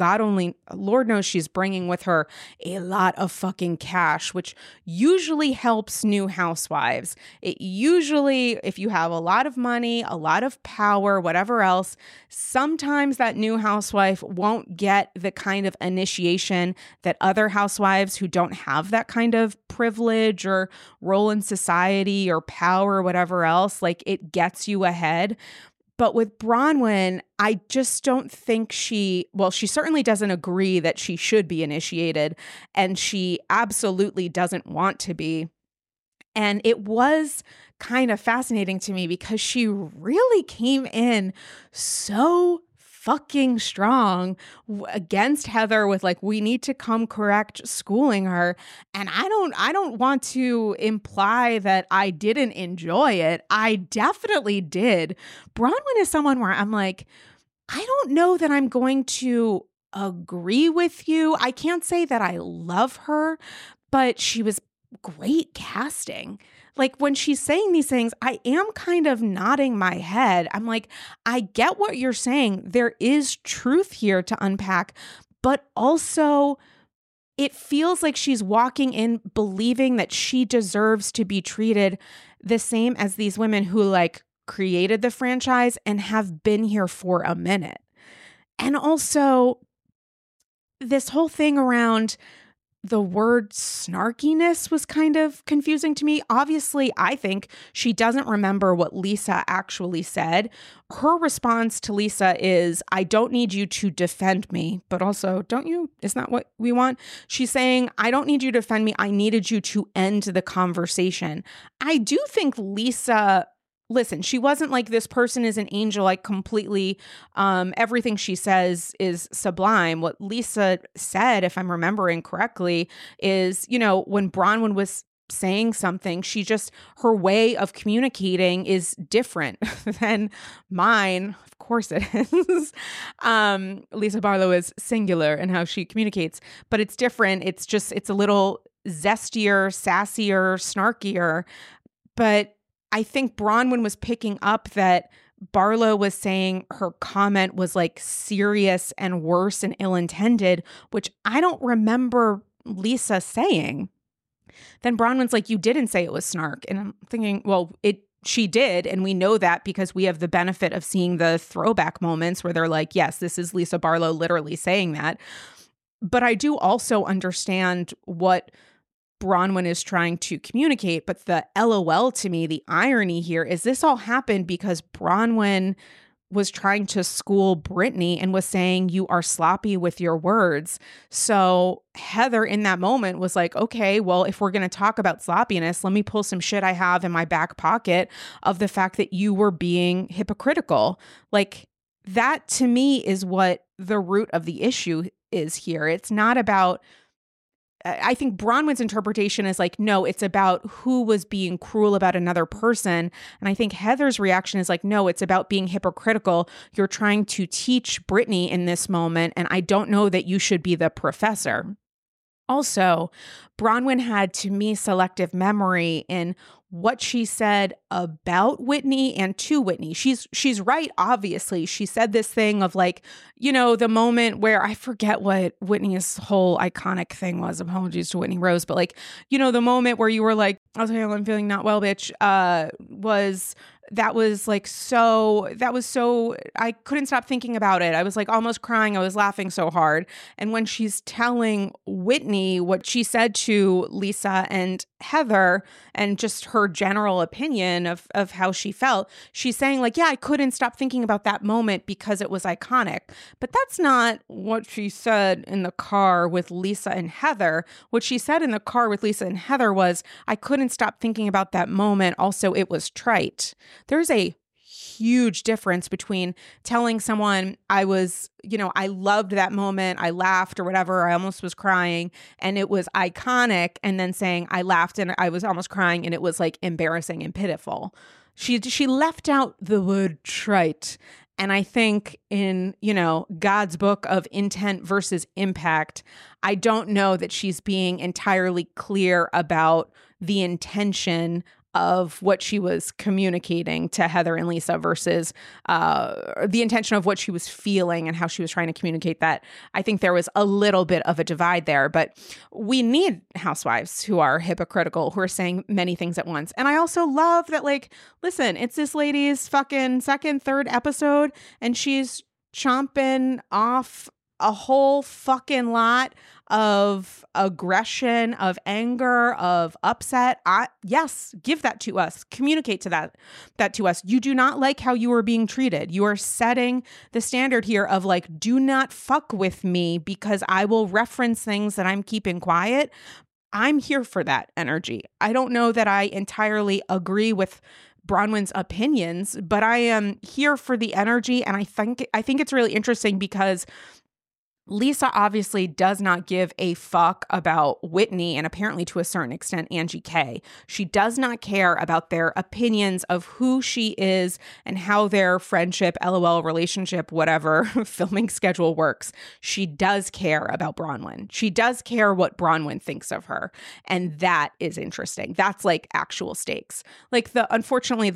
Lord knows she's bringing with her a lot of fucking cash, which usually helps new housewives. It usually, if you have a lot of money, a lot of power, whatever else, sometimes that new housewife won't get the kind of initiation that other housewives who don't have that kind of privilege or role in society or power or whatever else, like, it gets you ahead. But with Bronwyn, I just don't think she certainly doesn't agree that she should be initiated, and she absolutely doesn't want to be. And it was kind of fascinating to me because she really came in so fucking strong against Heather with, like, we need to come correct schooling her. And I don't want to imply that I didn't enjoy it. I definitely did. Bronwyn is someone where I'm like, I don't know that I'm going to agree with you. I can't say that I love her, but she was great casting. Like, when she's saying these things, I am kind of nodding my head. I'm like, I get what you're saying. There is truth here to unpack, but also it feels like she's walking in believing that she deserves to be treated the same as these women who, like, created the franchise and have been here for a minute. And also this whole thing around the word snarkiness was kind of confusing to me. Obviously, I think she doesn't remember what Lisa actually said. Her response to Lisa is, I don't need you to defend me, but also, don't you? Isn't that what we want? She's saying, I don't need you to defend me. I needed you to end the conversation. I do think Lisa, listen, she wasn't like, this person is an angel, like, completely, everything she says is sublime. What Lisa said, if I'm remembering correctly, is, when Bronwyn was saying something, her way of communicating is different than mine. Of course it is. Lisa Barlow is singular in how she communicates, but it's different. It's a little zestier, sassier, snarkier, but I think Bronwyn was picking up that Barlow was saying her comment was, like, serious and worse and ill-intended, which I don't remember Lisa saying. Then Bronwyn's like, you didn't say it was snark. And I'm thinking, well, she did. And we know that because we have the benefit of seeing the throwback moments where they're like, yes, this is Lisa Barlow literally saying that. But I do also understand what Bronwyn is trying to communicate, but the LOL to me, the irony here is this all happened because Bronwyn was trying to school Brittany and was saying, you are sloppy with your words. So Heather in that moment was like, okay, well, if we're going to talk about sloppiness, let me pull some shit I have in my back pocket of the fact that you were being hypocritical. Like, that to me is what the root of the issue is here. It's not about, I think Bronwyn's interpretation is like, no, it's about who was being cruel about another person. And I think Heather's reaction is like, no, it's about being hypocritical. You're trying to teach Brittany in this moment, and I don't know that you should be the professor. Also, Bronwyn had, to me, selective memory in what she said about Whitney and to Whitney. She's right, obviously. She said this thing of, like, the moment where, I forget what Whitney's whole iconic thing was, apologies to Whitney Rose, but, like, the moment where you were like, I'll tell you, I'm feeling not well, bitch, that was so, I couldn't stop thinking about it. I was, like, almost crying. I was laughing so hard. And when she's telling Whitney what she said to Lisa and Heather and just her general opinion of how she felt, she's saying, like, yeah, I couldn't stop thinking about that moment because it was iconic. But that's not what she said in the car with Lisa and Heather. What she said in the car with Lisa and Heather was, I couldn't stop thinking about that moment. Also, it was trite. There's a huge difference between telling someone I loved that moment, I laughed or whatever, I almost was crying and it was iconic, and then saying I laughed and I was almost crying and it was like embarrassing and pitiful. She left out the word trite. And I think in, God's book of intent versus impact, I don't know that she's being entirely clear about the intention of what she was communicating to Heather and Lisa versus the intention of what she was feeling and how she was trying to communicate that. I think there was a little bit of a divide there, but we need housewives who are hypocritical, who are saying many things at once. And I also love that, listen, it's this lady's fucking second, third episode, and she's chomping off a whole fucking lot of aggression, of anger, of upset. Yes, give that to us. Communicate to that to us. You do not like how you are being treated. You are setting the standard here of do not fuck with me because I will reference things that I'm keeping quiet. I'm here for that energy. I don't know that I entirely agree with Braunwyn's opinions, but I am here for the energy. And I think it's really interesting because Lisa obviously does not give a fuck about Whitney and apparently to a certain extent Angie K. She does not care about their opinions of who she is and how their friendship, LOL, relationship, whatever, filming schedule works. She does care about Braunwyn. She does care what Braunwyn thinks of her. And that is interesting. That's actual stakes. Unfortunately,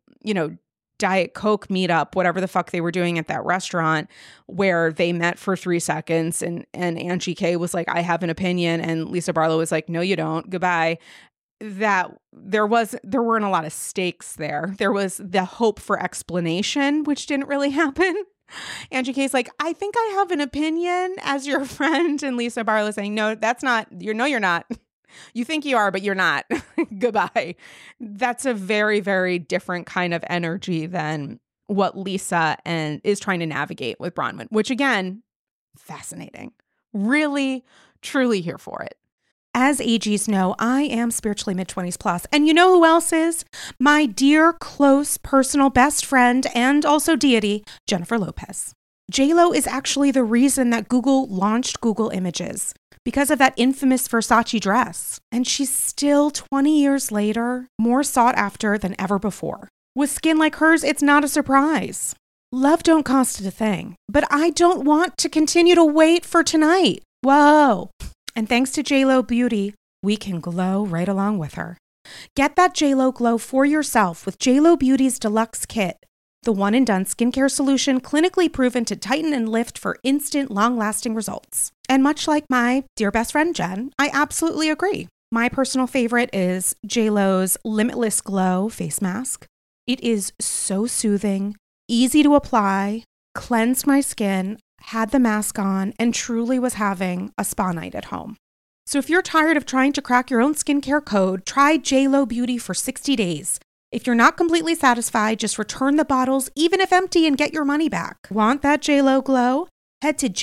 Diet Coke meetup, whatever the fuck they were doing at that restaurant where they met for 3 seconds and Angie K was like, I have an opinion. And Lisa Barlow was like, no, you don't. Goodbye. That there weren't a lot of stakes there. There was the hope for explanation, which didn't really happen. Angie K's like, I think I have an opinion as your friend. And Lisa Barlow saying, no, that's not, you're not. You think you are, but you're not. Goodbye. That's a very, very different kind of energy than what Lisa is trying to navigate with Braunwyn, which again, fascinating. Really, truly here for it. As AGs know, I am spiritually mid-20s plus. And you know who else is? My dear, close, personal best friend and also deity, Jennifer Lopez. J-Lo is actually the reason that Google launched Google Images, because of that infamous Versace dress. And she's still 20 years later, more sought after than ever before. With skin like hers, it's not a surprise. Love don't cost a thing, but I don't want to continue to wait for tonight. Whoa. And thanks to JLo Beauty, we can glow right along with her. Get that JLo glow for yourself with JLo Beauty's Deluxe Kit, the one-and-done skincare solution clinically proven to tighten and lift for instant, long-lasting results. And much like my dear best friend Jen, I absolutely agree. My personal favorite is JLo's Limitless Glow face mask. It is so soothing, easy to apply, cleansed my skin, had the mask on, and truly was having a spa night at home. So if you're tired of trying to crack your own skincare code, try JLo Beauty for 60 days. If you're not completely satisfied, just return the bottles, even if empty, and get your money back. Want that JLo glow? Head to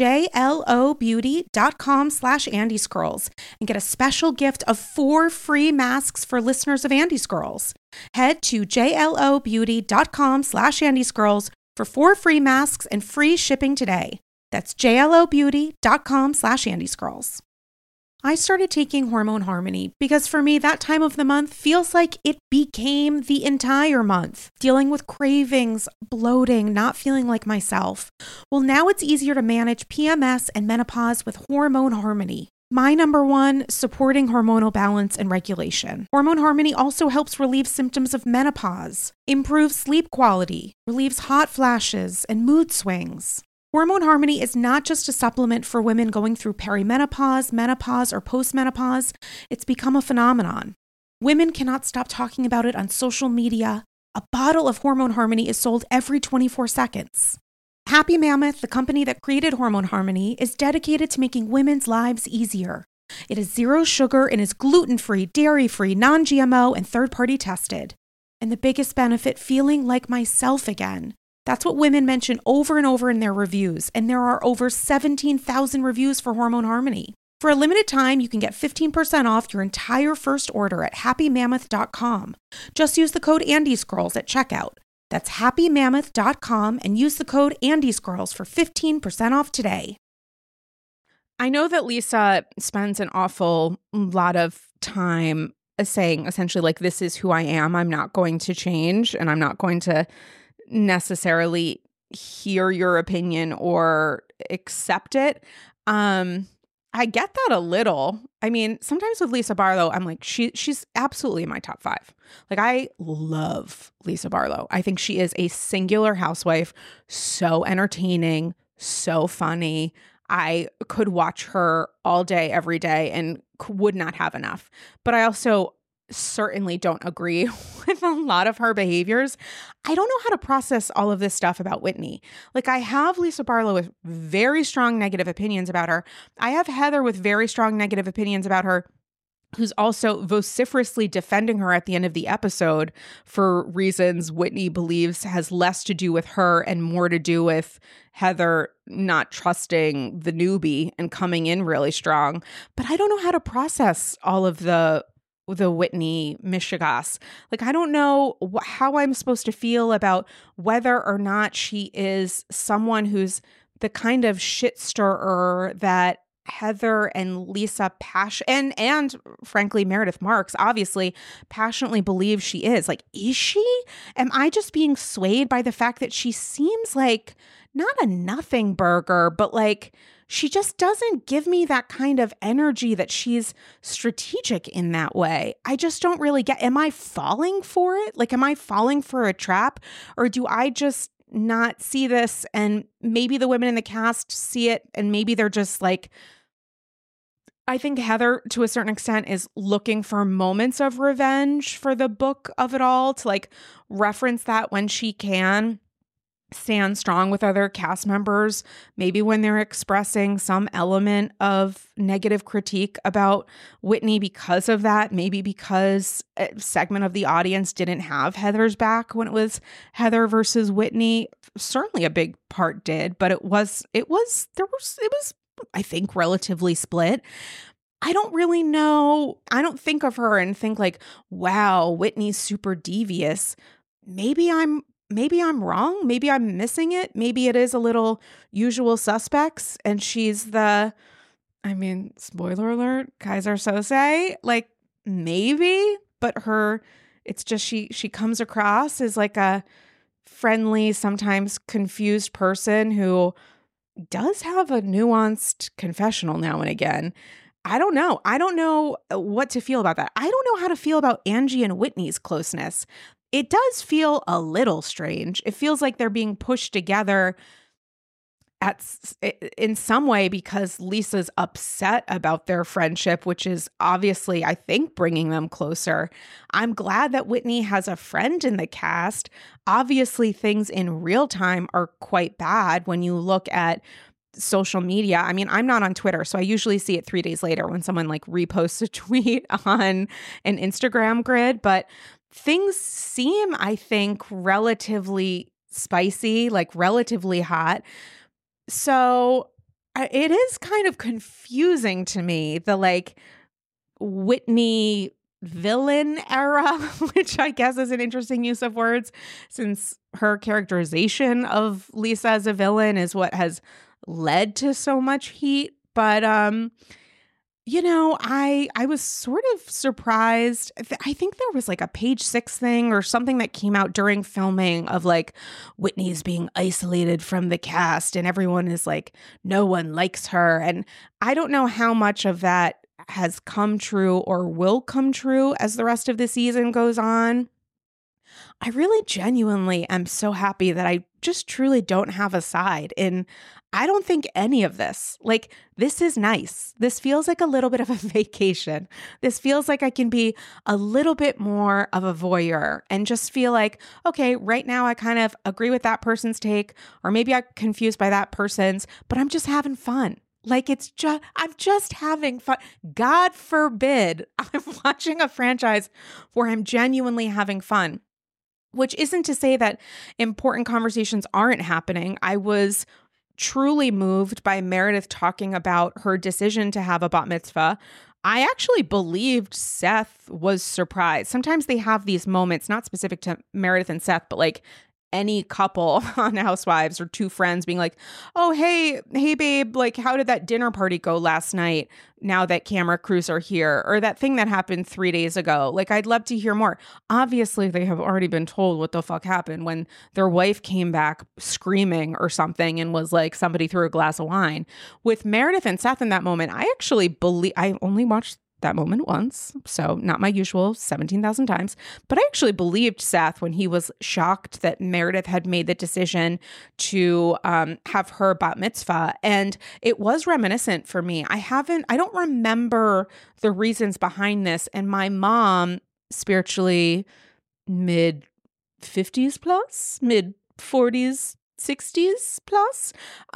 jlobeauty.com/AndyScrolls and get a special gift of 4 free masks for listeners of Andy Scrolls. Head to jlobeauty.com/AndyScrolls for 4 free masks and free shipping today. That's jlobeauty.com/AndyScrolls. I started taking Hormone Harmony because for me, that time of the month feels like it became the entire month, dealing with cravings, bloating, not feeling like myself. Well, now it's easier to manage PMS and menopause with Hormone Harmony. My number one, supporting hormonal balance and regulation. Hormone Harmony also helps relieve symptoms of menopause, improves sleep quality, relieves hot flashes and mood swings. Hormone Harmony is not just a supplement for women going through perimenopause, menopause, or postmenopause. It's become a phenomenon. Women cannot stop talking about it on social media. A bottle of Hormone Harmony is sold every 24 seconds. Happy Mammoth, the company that created Hormone Harmony, is dedicated to making women's lives easier. It is 0 sugar and is gluten-free, dairy-free, non-GMO, and third-party tested. And the biggest benefit, feeling like myself again. That's what women mention over and over in their reviews, and there are over 17,000 reviews for Hormone Harmony. For a limited time, you can get 15% off your entire first order at happymammoth.com. Just use the code AndyScrolls at checkout. That's happymammoth.com and use the code AndyScrolls for 15% off today. I know that Lisa spends an awful lot of time saying essentially like, this is who I am. I'm not going to change and I'm not going to necessarily hear your opinion or accept it. I get that a little. I mean, sometimes with Lisa Barlow, I'm like, she's absolutely in my top 5. Like, I love Lisa Barlow. I think she is a singular housewife, so entertaining, so funny. I could watch her all day, every day, and would not have enough. But I also certainly don't agree with a lot of her behaviors. I don't know how to process all of this stuff about Whitney. Like, I have Lisa Barlow with very strong negative opinions about her. I have Heather with very strong negative opinions about her, who's also vociferously defending her at the end of the episode for reasons Whitney believes has less to do with her and more to do with Heather not trusting the newbie and coming in really strong. But I don't know how to process all of the Whitney mishigas. Like, I don't know how I'm supposed to feel about whether or not she is someone who's the kind of shit stirrer that Heather and Lisa and frankly Meredith Marks obviously passionately believe she is. Like, is she? Am I just being swayed by the fact that she seems like not a nothing burger, but like she just doesn't give me that kind of energy that she's strategic in that way. I just don't really get, am I falling for it? Like, am I falling for a trap? Or do I just not see this and maybe the women in the cast see it and maybe they're just like, I think Heather to a certain extent is looking for moments of revenge for the book of it all to like reference that when she can. Stand strong with other cast members, maybe when they're expressing some element of negative critique about Whitney because of that, maybe because a segment of the audience didn't have Heather's back when it was Heather versus Whitney. Certainly a big part did, but it was I think relatively split. I don't really know. I don't think of her and think like, wow, Whitney's super devious. Maybe I'm wrong. Maybe I'm missing it. Maybe it is a little Usual Suspects and she's spoiler alert, Kaiser Sose, like maybe, but it's just she comes across as like a friendly, sometimes confused person who does have a nuanced confessional now and again. I don't know. I don't know what to feel about that. I don't know how to feel about Angie and Whitney's closeness. It does feel a little strange. It feels like they're being pushed together in some way because Lisa's upset about their friendship, which is obviously, I think, bringing them closer. I'm glad that Whitney has a friend in the cast. Obviously, things in real time are quite bad when you look at social media. I mean, I'm not on Twitter, so I usually see it 3 days later when someone like reposts a tweet on an Instagram grid, but things seem, I think, relatively spicy, like relatively hot. So it is kind of confusing to me, the like Whitney villain era, which I guess is an interesting use of words since her characterization of Lisa as a villain is what has led to so much heat. But, I was sort of surprised. I think there was like a Page Six thing or something that came out during filming of like Whitney's being isolated from the cast and everyone is like, no one likes her. And I don't know how much of that has come true or will come true as the rest of the season goes on. I really genuinely am so happy that I just truly don't have a side in, I don't think any of this. Like, this is nice. This feels like a little bit of a vacation. This feels like I can be a little bit more of a voyeur and just feel like, okay, right now I kind of agree with that person's take, or maybe I'm confused by that person's, but I'm just having fun. Like, I'm just having fun. God forbid I'm watching a franchise where I'm genuinely having fun. Which isn't to say that important conversations aren't happening. I was truly moved by Meredith talking about her decision to have a bat mitzvah. I actually believed Seth was surprised. Sometimes they have these moments, not specific to Meredith and Seth, but like any couple on Housewives or two friends being like, oh, hey, babe, like, how did that dinner party go last night now that camera crews are here? Or that thing that happened 3 days ago. Like, I'd love to hear more. Obviously, they have already been told what the fuck happened when their wife came back screaming or something and was like, somebody threw a glass of wine. With Meredith and Seth in that moment, I actually believe, I only watched that moment once, so not my usual 17,000 times, but I actually believed Seth when he was shocked that Meredith had made the decision to have her bat mitzvah, and it was reminiscent for me. I don't remember the reasons behind this, and my mom, spiritually mid 50s plus, mid 40s, 60s plus,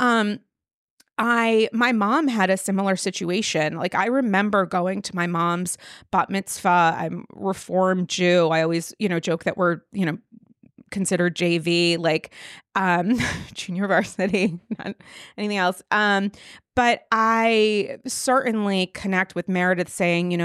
my mom had a similar situation. Like, I remember going to my mom's bat mitzvah. I'm Reformed Jew. I always, joke that we're, considered JV, like, junior varsity, not anything else. But I certainly connect with Meredith saying,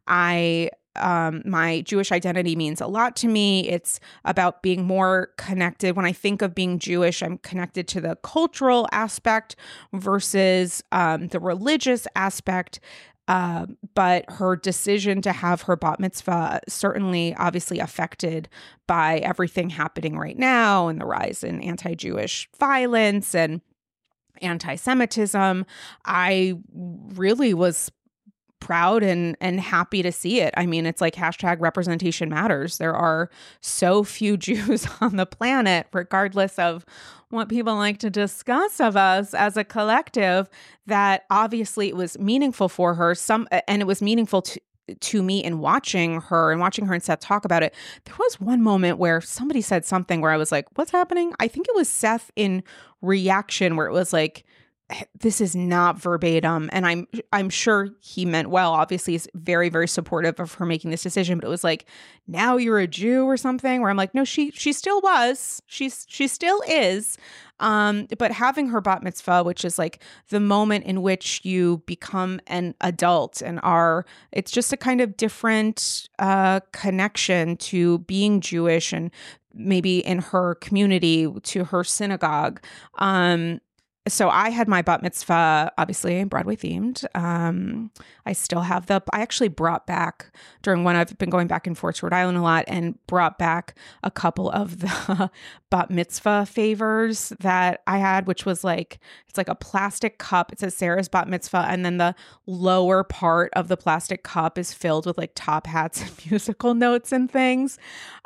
my Jewish identity means a lot to me. It's about being more connected. When I think of being Jewish, I'm connected to the cultural aspect versus the religious aspect. But her decision to have her bat mitzvah certainly obviously affected by everything happening right now and the rise in anti-Jewish violence and anti-Semitism. I really was proud and happy to see it. I mean, it's like hashtag representation matters. There are so few Jews on the planet, regardless of what people like to discuss of us as a collective, that obviously it was meaningful for her. And it was meaningful to me in watching her and Seth talk about it. There was one moment where somebody said something where I was like, what's happening? I think it was Seth in reaction where it was like, this is not verbatim, and I'm sure he meant well. Obviously, he's very, very supportive of her making this decision, but it was like, now you're a Jew or something, where I'm like, no, she still was. She still is. But having her bat mitzvah, which is like the moment in which you become an adult and it's just a kind of different connection to being Jewish and maybe in her community to her synagogue. So I had my bat mitzvah, obviously Broadway themed. I still have I actually brought back during when I've been going back and forth to Rhode Island a lot and brought back a couple of the bat mitzvah favors that I had, which was like, it's like a plastic cup. It says Sarah's bat mitzvah. And then the lower part of the plastic cup is filled with like top hats and musical notes and things.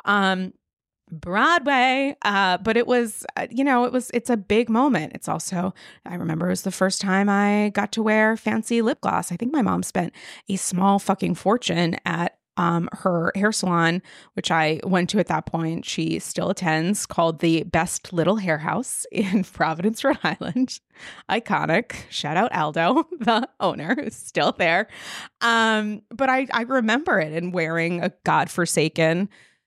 Broadway. But it was, it's a big moment. It's also, I remember it was the first time I got to wear fancy lip gloss. I think my mom spent a small fucking fortune at her hair salon, which I went to at that point. She still attends, called the Best Little Hair House in Providence, Rhode Island. Iconic. Shout out Aldo, the owner, who's still there. But I remember it and wearing a godforsaken,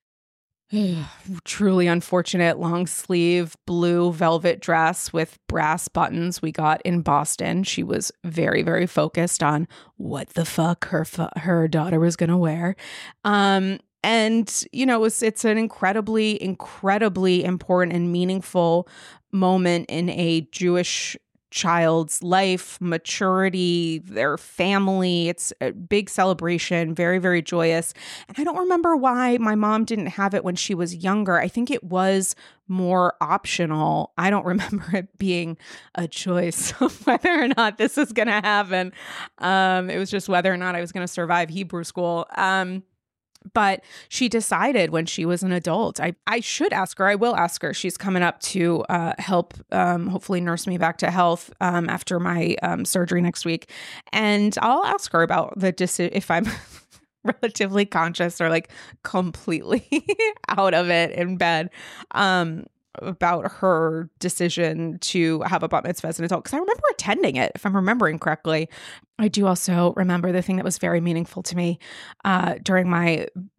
truly unfortunate long sleeve blue velvet dress with brass buttons we got in Boston. She was very, very focused on what the fuck her daughter was going to wear. And, it's an incredibly, incredibly important and meaningful moment in a Jewish child's life, maturity, their family. It's a big celebration, very, very joyous. And I don't remember why my mom didn't have it when she was younger. I think it was more optional. I don't remember it being a choice of whether or not this is going to happen. It was just whether or not I was going to survive Hebrew school. But she decided when she was an adult. I should ask her. I will ask her. She's coming up to help hopefully nurse me back to health after my surgery next week. And I'll ask her about the decision if I'm relatively conscious or like completely out of it in bed. About her decision to have a bat mitzvah as an adult, because I remember attending it, if I'm remembering correctly. I do also remember the thing that was very meaningful to me during my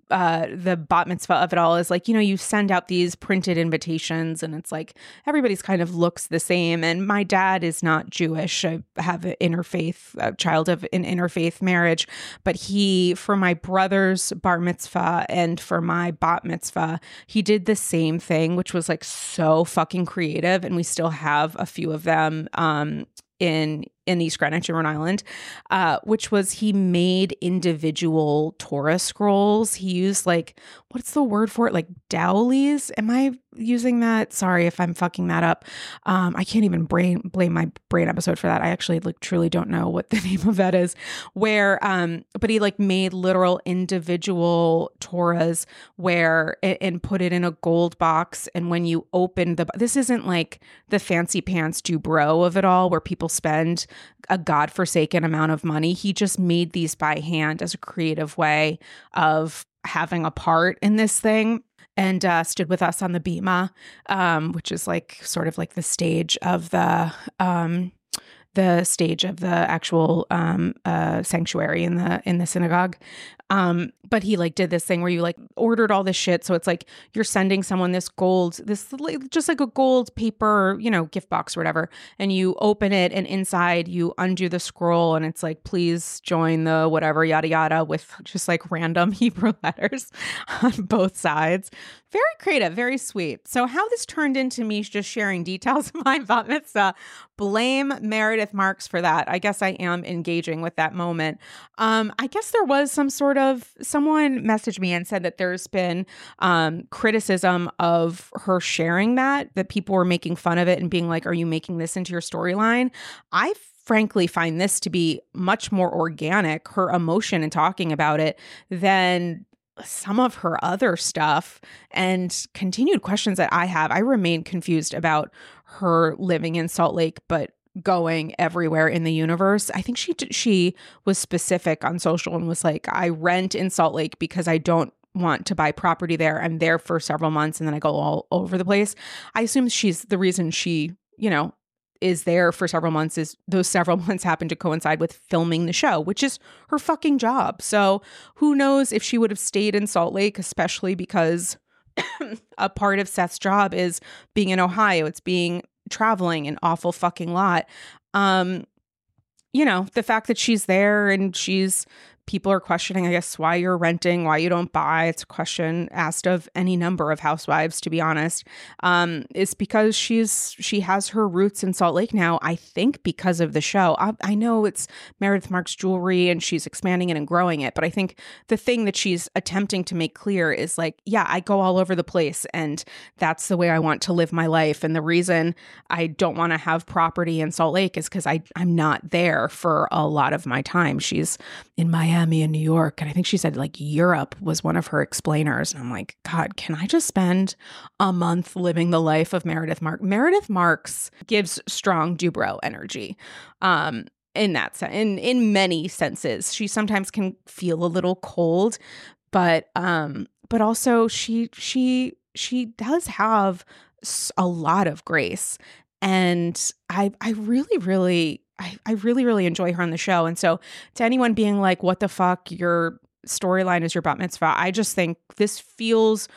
the bat mitzvah of it all is like, you send out these printed invitations and it's like everybody's kind of looks the same. And my dad is not Jewish. I have an a child of an interfaith marriage, but for my brother's bar mitzvah and for my bat mitzvah, he did the same thing, which was like so fucking creative. And we still have a few of them in East Greenwich and Rhode Island, which was he made individual Torah scrolls. He used like, what's the word for it? Like dowlies? Am I using that? Sorry if I'm fucking that up. I can't even blame my brain episode for that. I actually like truly don't know what the name of that is. But he like made literal individual Torahs and put it in a gold box. And when you open this isn't like the fancy pants Dubrow of it all, where people spend a godforsaken amount of money. He just made these by hand as a creative way of having a part in this thing, and stood with us on the bima, which is like sort of like the stage of the actual sanctuary in the synagogue. But he like did this thing where you like ordered all this shit. So it's like you're sending someone this just like a gold paper, gift box or whatever. And you open it and inside you undo the scroll and it's like, please join the whatever, yada, yada, with just like random Hebrew letters on both sides. Very creative, very sweet. So how this turned into me just sharing details of my bat mitzvah, blame Meredith Marks for that. I guess I am engaging with that moment. I guess there was someone messaged me and said that there's been criticism of her sharing that people were making fun of it and being like, are you making this into your storyline? I frankly find this to be much more organic, her emotion in talking about it, than some of her other stuff and continued questions that I have. I remain confused about her living in Salt Lake, but going everywhere in the universe. I think she was specific on social and was like, I rent in Salt Lake because I don't want to buy property there. I'm there for several months and then I go all over the place. I assume the reason she, is there for several months is those several months happen to coincide with filming the show, which is her fucking job. So who knows if she would have stayed in Salt Lake, especially because a part of Seth's job is being in Ohio. It's traveling an awful fucking lot. The fact that she's there and people are questioning, I guess, why you're renting, why you don't buy. It's a question asked of any number of housewives, to be honest. It's because she has her roots in Salt Lake now, I think because of the show. I know it's Meredith Marks jewelry and she's expanding it and growing it, but I think the thing that she's attempting to make clear is like, yeah, I go all over the place and that's the way I want to live my life. And the reason I don't want to have property in Salt Lake is because I'm not there for a lot of my time. She's in Miami and New York. And I think she said like Europe was one of her explainers. And I'm like, God, can I just spend a month living the life of Meredith Marks? Meredith Marks gives strong Dubrow energy. In that sense, in many senses. She sometimes can feel a little cold, but also she does have a lot of grace. And I really enjoy her on the show. And so to anyone being like, what the fuck, your storyline is your bat mitzvah, I just think this feels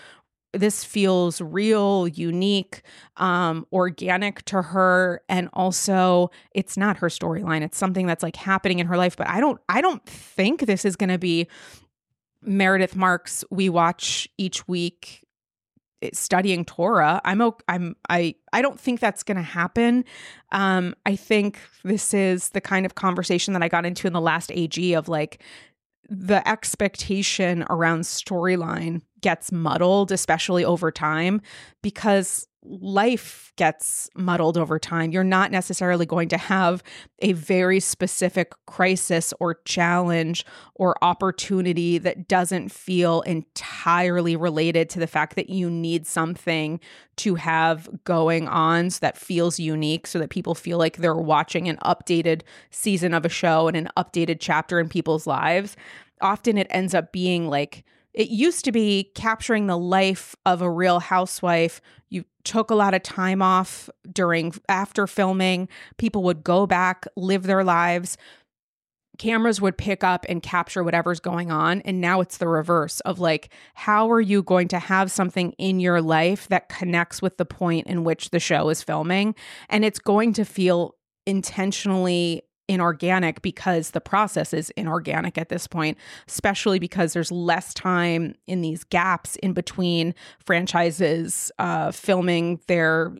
real, unique, organic to her. And also it's not her storyline. It's something that's like happening in her life. But I don't think this is going to be Meredith Marks we watch each week studying Torah. I don't think that's going to happen. I think this is the kind of conversation that I got into in the last AG of like the expectation around storyline gets muddled, especially over time, because life gets muddled over time. You're not necessarily going to have a very specific crisis or challenge or opportunity that doesn't feel entirely related to the fact that you need something to have going on so that feels unique, so that people feel like they're watching an updated season of a show and an updated chapter in people's lives. Often it ends up being like, it used to be capturing the life of a real housewife. You took a lot of time off after filming. People would go back, live their lives, cameras would pick up and capture whatever's going on. And now it's the reverse of like, how are you going to have something in your life that connects with the point in which the show is filming? And it's going to feel intentionally inorganic because the process is inorganic at this point, especially because there's less time in these gaps in between franchises filming their,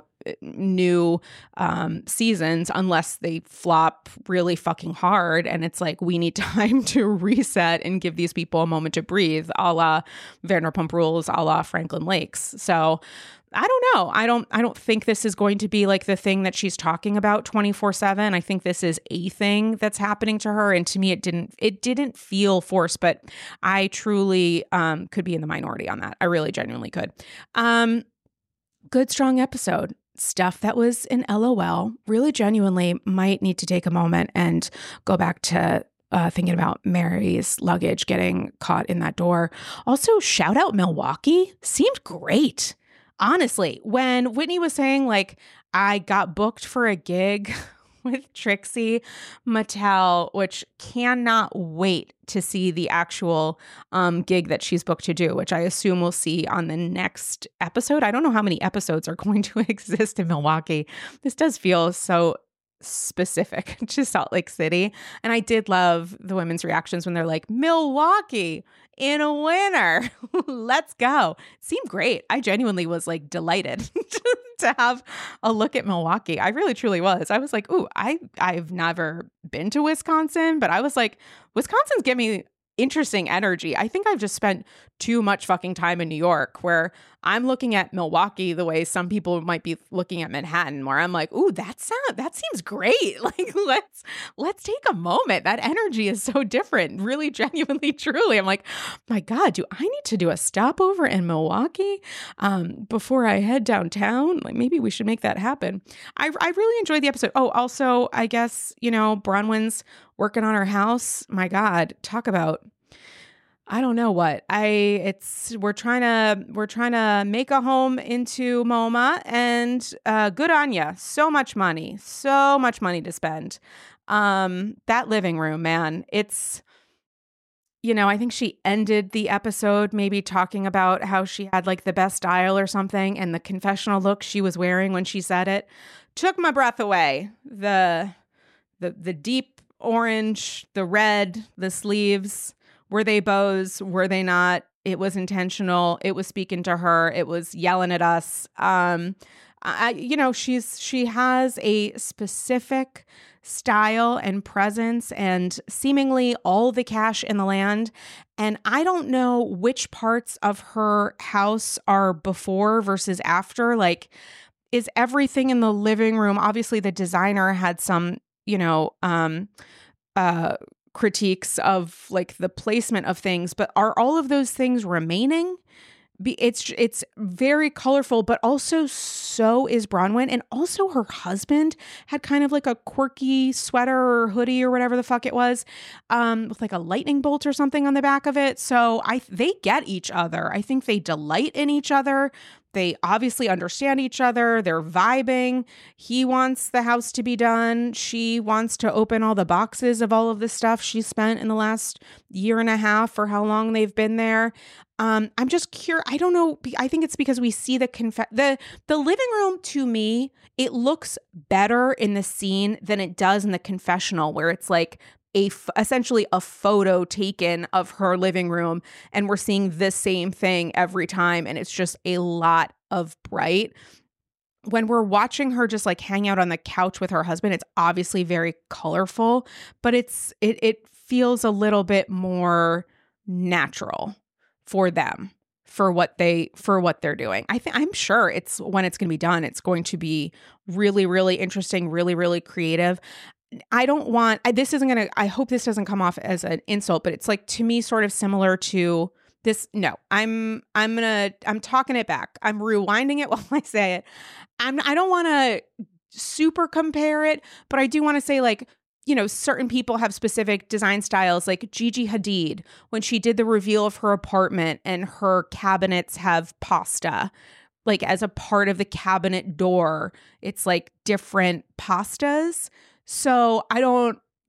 new seasons, unless they flop really fucking hard. And it's like, we need time to reset and give these people a moment to breathe, a la Vanderpump Rules, a la Franklin Lakes. So I don't know. I don't think this is going to be like the thing that she's talking about 24/7. I think this is a thing that's happening to her. And to me, it didn't feel forced, but I truly could be in the minority on that. I really genuinely could. Good, strong episode. Stuff that was an LOL. Really genuinely might need to take a moment and go back to thinking about Mary's luggage getting caught in that door. Also, shout out Milwaukee. Seemed great. Honestly, when Whitney was saying like, I got booked for a gig with Trixie Mattel, which cannot wait to see the actual gig that she's booked to do, which I assume we'll see on the next episode. I don't know how many episodes are going to exist in Milwaukee. This does feel so specific to Salt Lake City. And I did love the women's reactions when they're like, Milwaukee in a winter, let's go. It seemed great. I genuinely was like delighted to have a look at Milwaukee. I really truly was. I was like, ooh, I've never been to Wisconsin, but I was like, Wisconsin's giving me interesting energy. I think I've just spent too much fucking time in New York, where I'm looking at Milwaukee the way some people might be looking at Manhattan, where I'm like, ooh, that seems great. Like, let's take a moment. That energy is so different. Really, genuinely, truly. I'm like, my God, do I need to do a stopover in Milwaukee before I head downtown? Like, maybe we should make that happen. I really enjoyed the episode. Oh, also, I guess, Bronwyn's working on her house. My God, talk about, I don't know what. We're trying to make a home into MoMA, and good on ya. So much money to spend. That living room, man. It's, I think she ended the episode maybe talking about how she had like the best style or something, and the confessional look she was wearing when she said it took my breath away. The deep orange, the red, the sleeves. Were they bows? Were they not? It was intentional. It was speaking to her. It was yelling at us. She has a specific style and presence and seemingly all the cash in the land. And I don't know which parts of her house are before versus after. Like, is everything in the living room? Obviously, the designer had some, critiques of like the placement of things, but are all of those things remaining? It's very colorful, but also so is Bronwyn. And also her husband had kind of like a quirky sweater or hoodie or whatever the fuck it was, with like a lightning bolt or something on the back of it. So they get each other. I think they delight in each other. They obviously understand each other. They're vibing. He wants the house to be done. She wants to open all the boxes of all of the stuff she spent in the last year and a half or how long they've been there. I'm just curious. I don't know. I think it's because we see the living room. To me, it looks better in the scene than it does in the confessional, where it's like essentially a photo taken of her living room, and we're seeing the same thing every time, and it's just a lot of bright. When we're watching her just like hang out on the couch with her husband, it's obviously very colorful, but it feels a little bit more natural for them, for what they're doing. I'm sure it's, when it's going to be done, it's going to be really, really interesting, really, really creative. I hope this doesn't come off as an insult, but it's like, to me, sort of similar to this. No, I'm talking it back. I'm rewinding it while I say it. I don't want to super compare it, but I do want to say, like, certain people have specific design styles, like Gigi Hadid, when she did the reveal of her apartment and her cabinets have pasta, like as a part of the cabinet door, it's like different pastas. So I don't,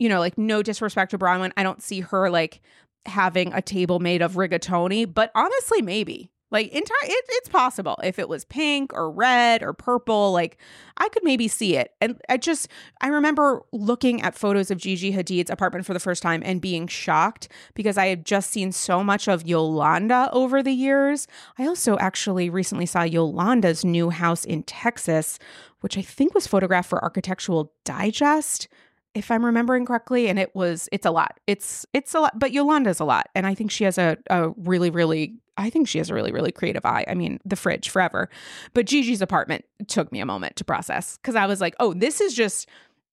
like no disrespect to Bronwyn, I don't see her like having a table made of rigatoni, but honestly, maybe. Like it's possible if it was pink or red or purple, like I could maybe see it. And I remember looking at photos of Gigi Hadid's apartment for the first time and being shocked because I had just seen so much of Yolanda over the years. I also actually recently saw Yolanda's new house in Texas, which I think was photographed for Architectural Digest, if I'm remembering correctly. And it's a lot. It's a lot, but Yolanda's a lot. And I think she has a really, really creative eye. I mean, the fridge forever. But Gigi's apartment took me a moment to process because I was like, oh, there's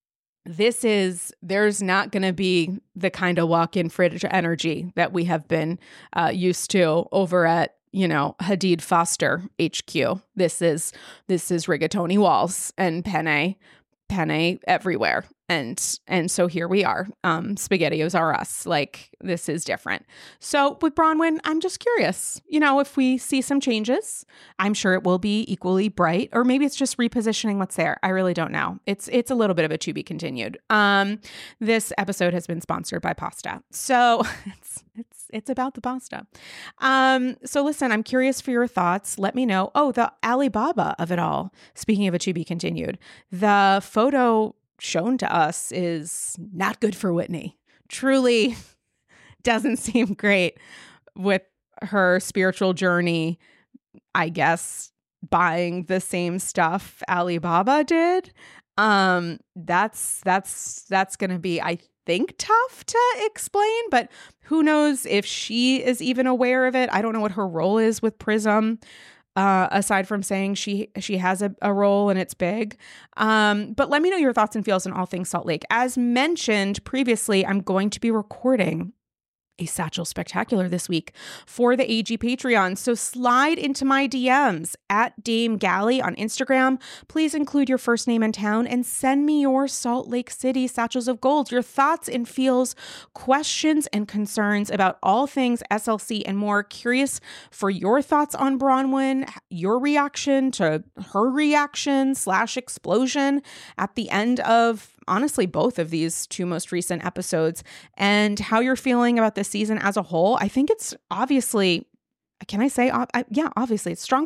not going to be the kind of walk-in fridge energy that we have been used to over at, Hadid Foster HQ. This is rigatoni walls and penne everywhere. And so here we are. SpaghettiOs are us. Like, this is different. So with Bronwyn, I'm just curious, if we see some changes. I'm sure it will be equally bright, or maybe it's just repositioning what's there. I really don't know. It's a little bit of a to be continued. This episode has been sponsored by pasta. So it's about the pasta. So listen, I'm curious for your thoughts. Let me know. Oh, the Alibaba of it all. Speaking of a to be continued, the photo shown to us is not good for Whitney. Truly doesn't seem great with her spiritual journey, I guess, buying the same stuff Alibaba did. That's going to be, I think, tough to explain, but who knows if she is even aware of it. I don't know what her role is with Prism. Aside from saying she has a role and it's big. But let me know your thoughts and feels on all things Salt Lake. As mentioned previously, I'm going to be recording a Satchel Spectacular this week for the AG Patreon. So slide into my DMs at Dame Galley on Instagram. Please include your first name and town and send me your Salt Lake City Satchels of Gold, your thoughts and feels, questions and concerns about all things SLC and more. Curious for your thoughts on Bronwyn, your reaction to her reaction / explosion at the end of, honestly, both of these two most recent episodes, and how you're feeling about this season as a whole. I think it's obviously, obviously it's strong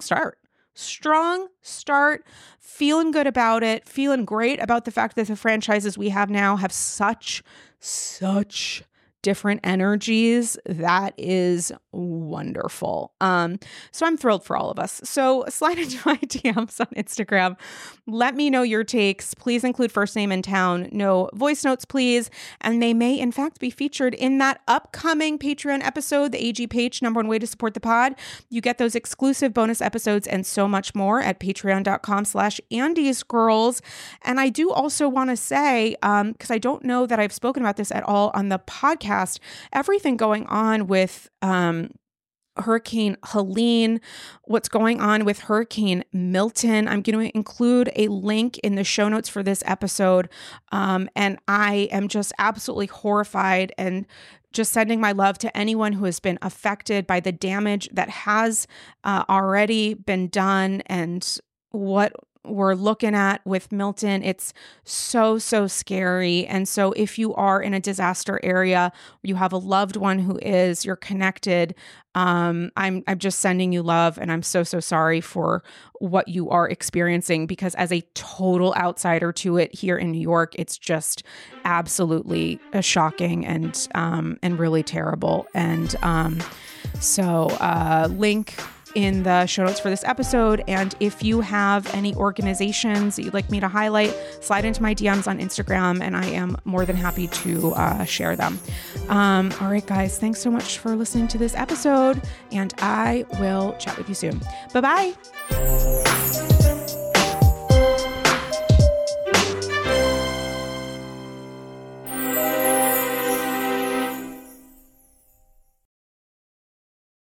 start, feeling good about it, feeling great about the fact that the franchises we have now have such different energies. That is wonderful. So I'm thrilled for all of us. So slide into my DMs on Instagram. Let me know your takes. Please include first name and town. No voice notes, please. And they may, in fact, be featured in that upcoming Patreon episode, the AG Page, #1 way to support the pod. You get those exclusive bonus episodes and so much more at patreon.com/AndysGirls. And I do also want to say, because I don't know that I've spoken about this at all on the podcast, everything going on with Hurricane Helene, what's going on with Hurricane Milton. I'm going to include a link in the show notes for this episode. And I am just absolutely horrified and just sending my love to anyone who has been affected by the damage that has already been done and what we're looking at with Milton. It's so scary. And so if you are in a disaster area, you have a loved one who is, you're connected, I'm just sending you love. And I'm so sorry for what you are experiencing, because as a total outsider to it here in New York, it's just absolutely shocking and really terrible. And link in the show notes for this episode. And if you have any organizations that you'd like me to highlight, slide into my DMs on Instagram and I am more than happy to share them. All right, guys, thanks so much for listening to this episode and I will chat with you soon. Bye-bye.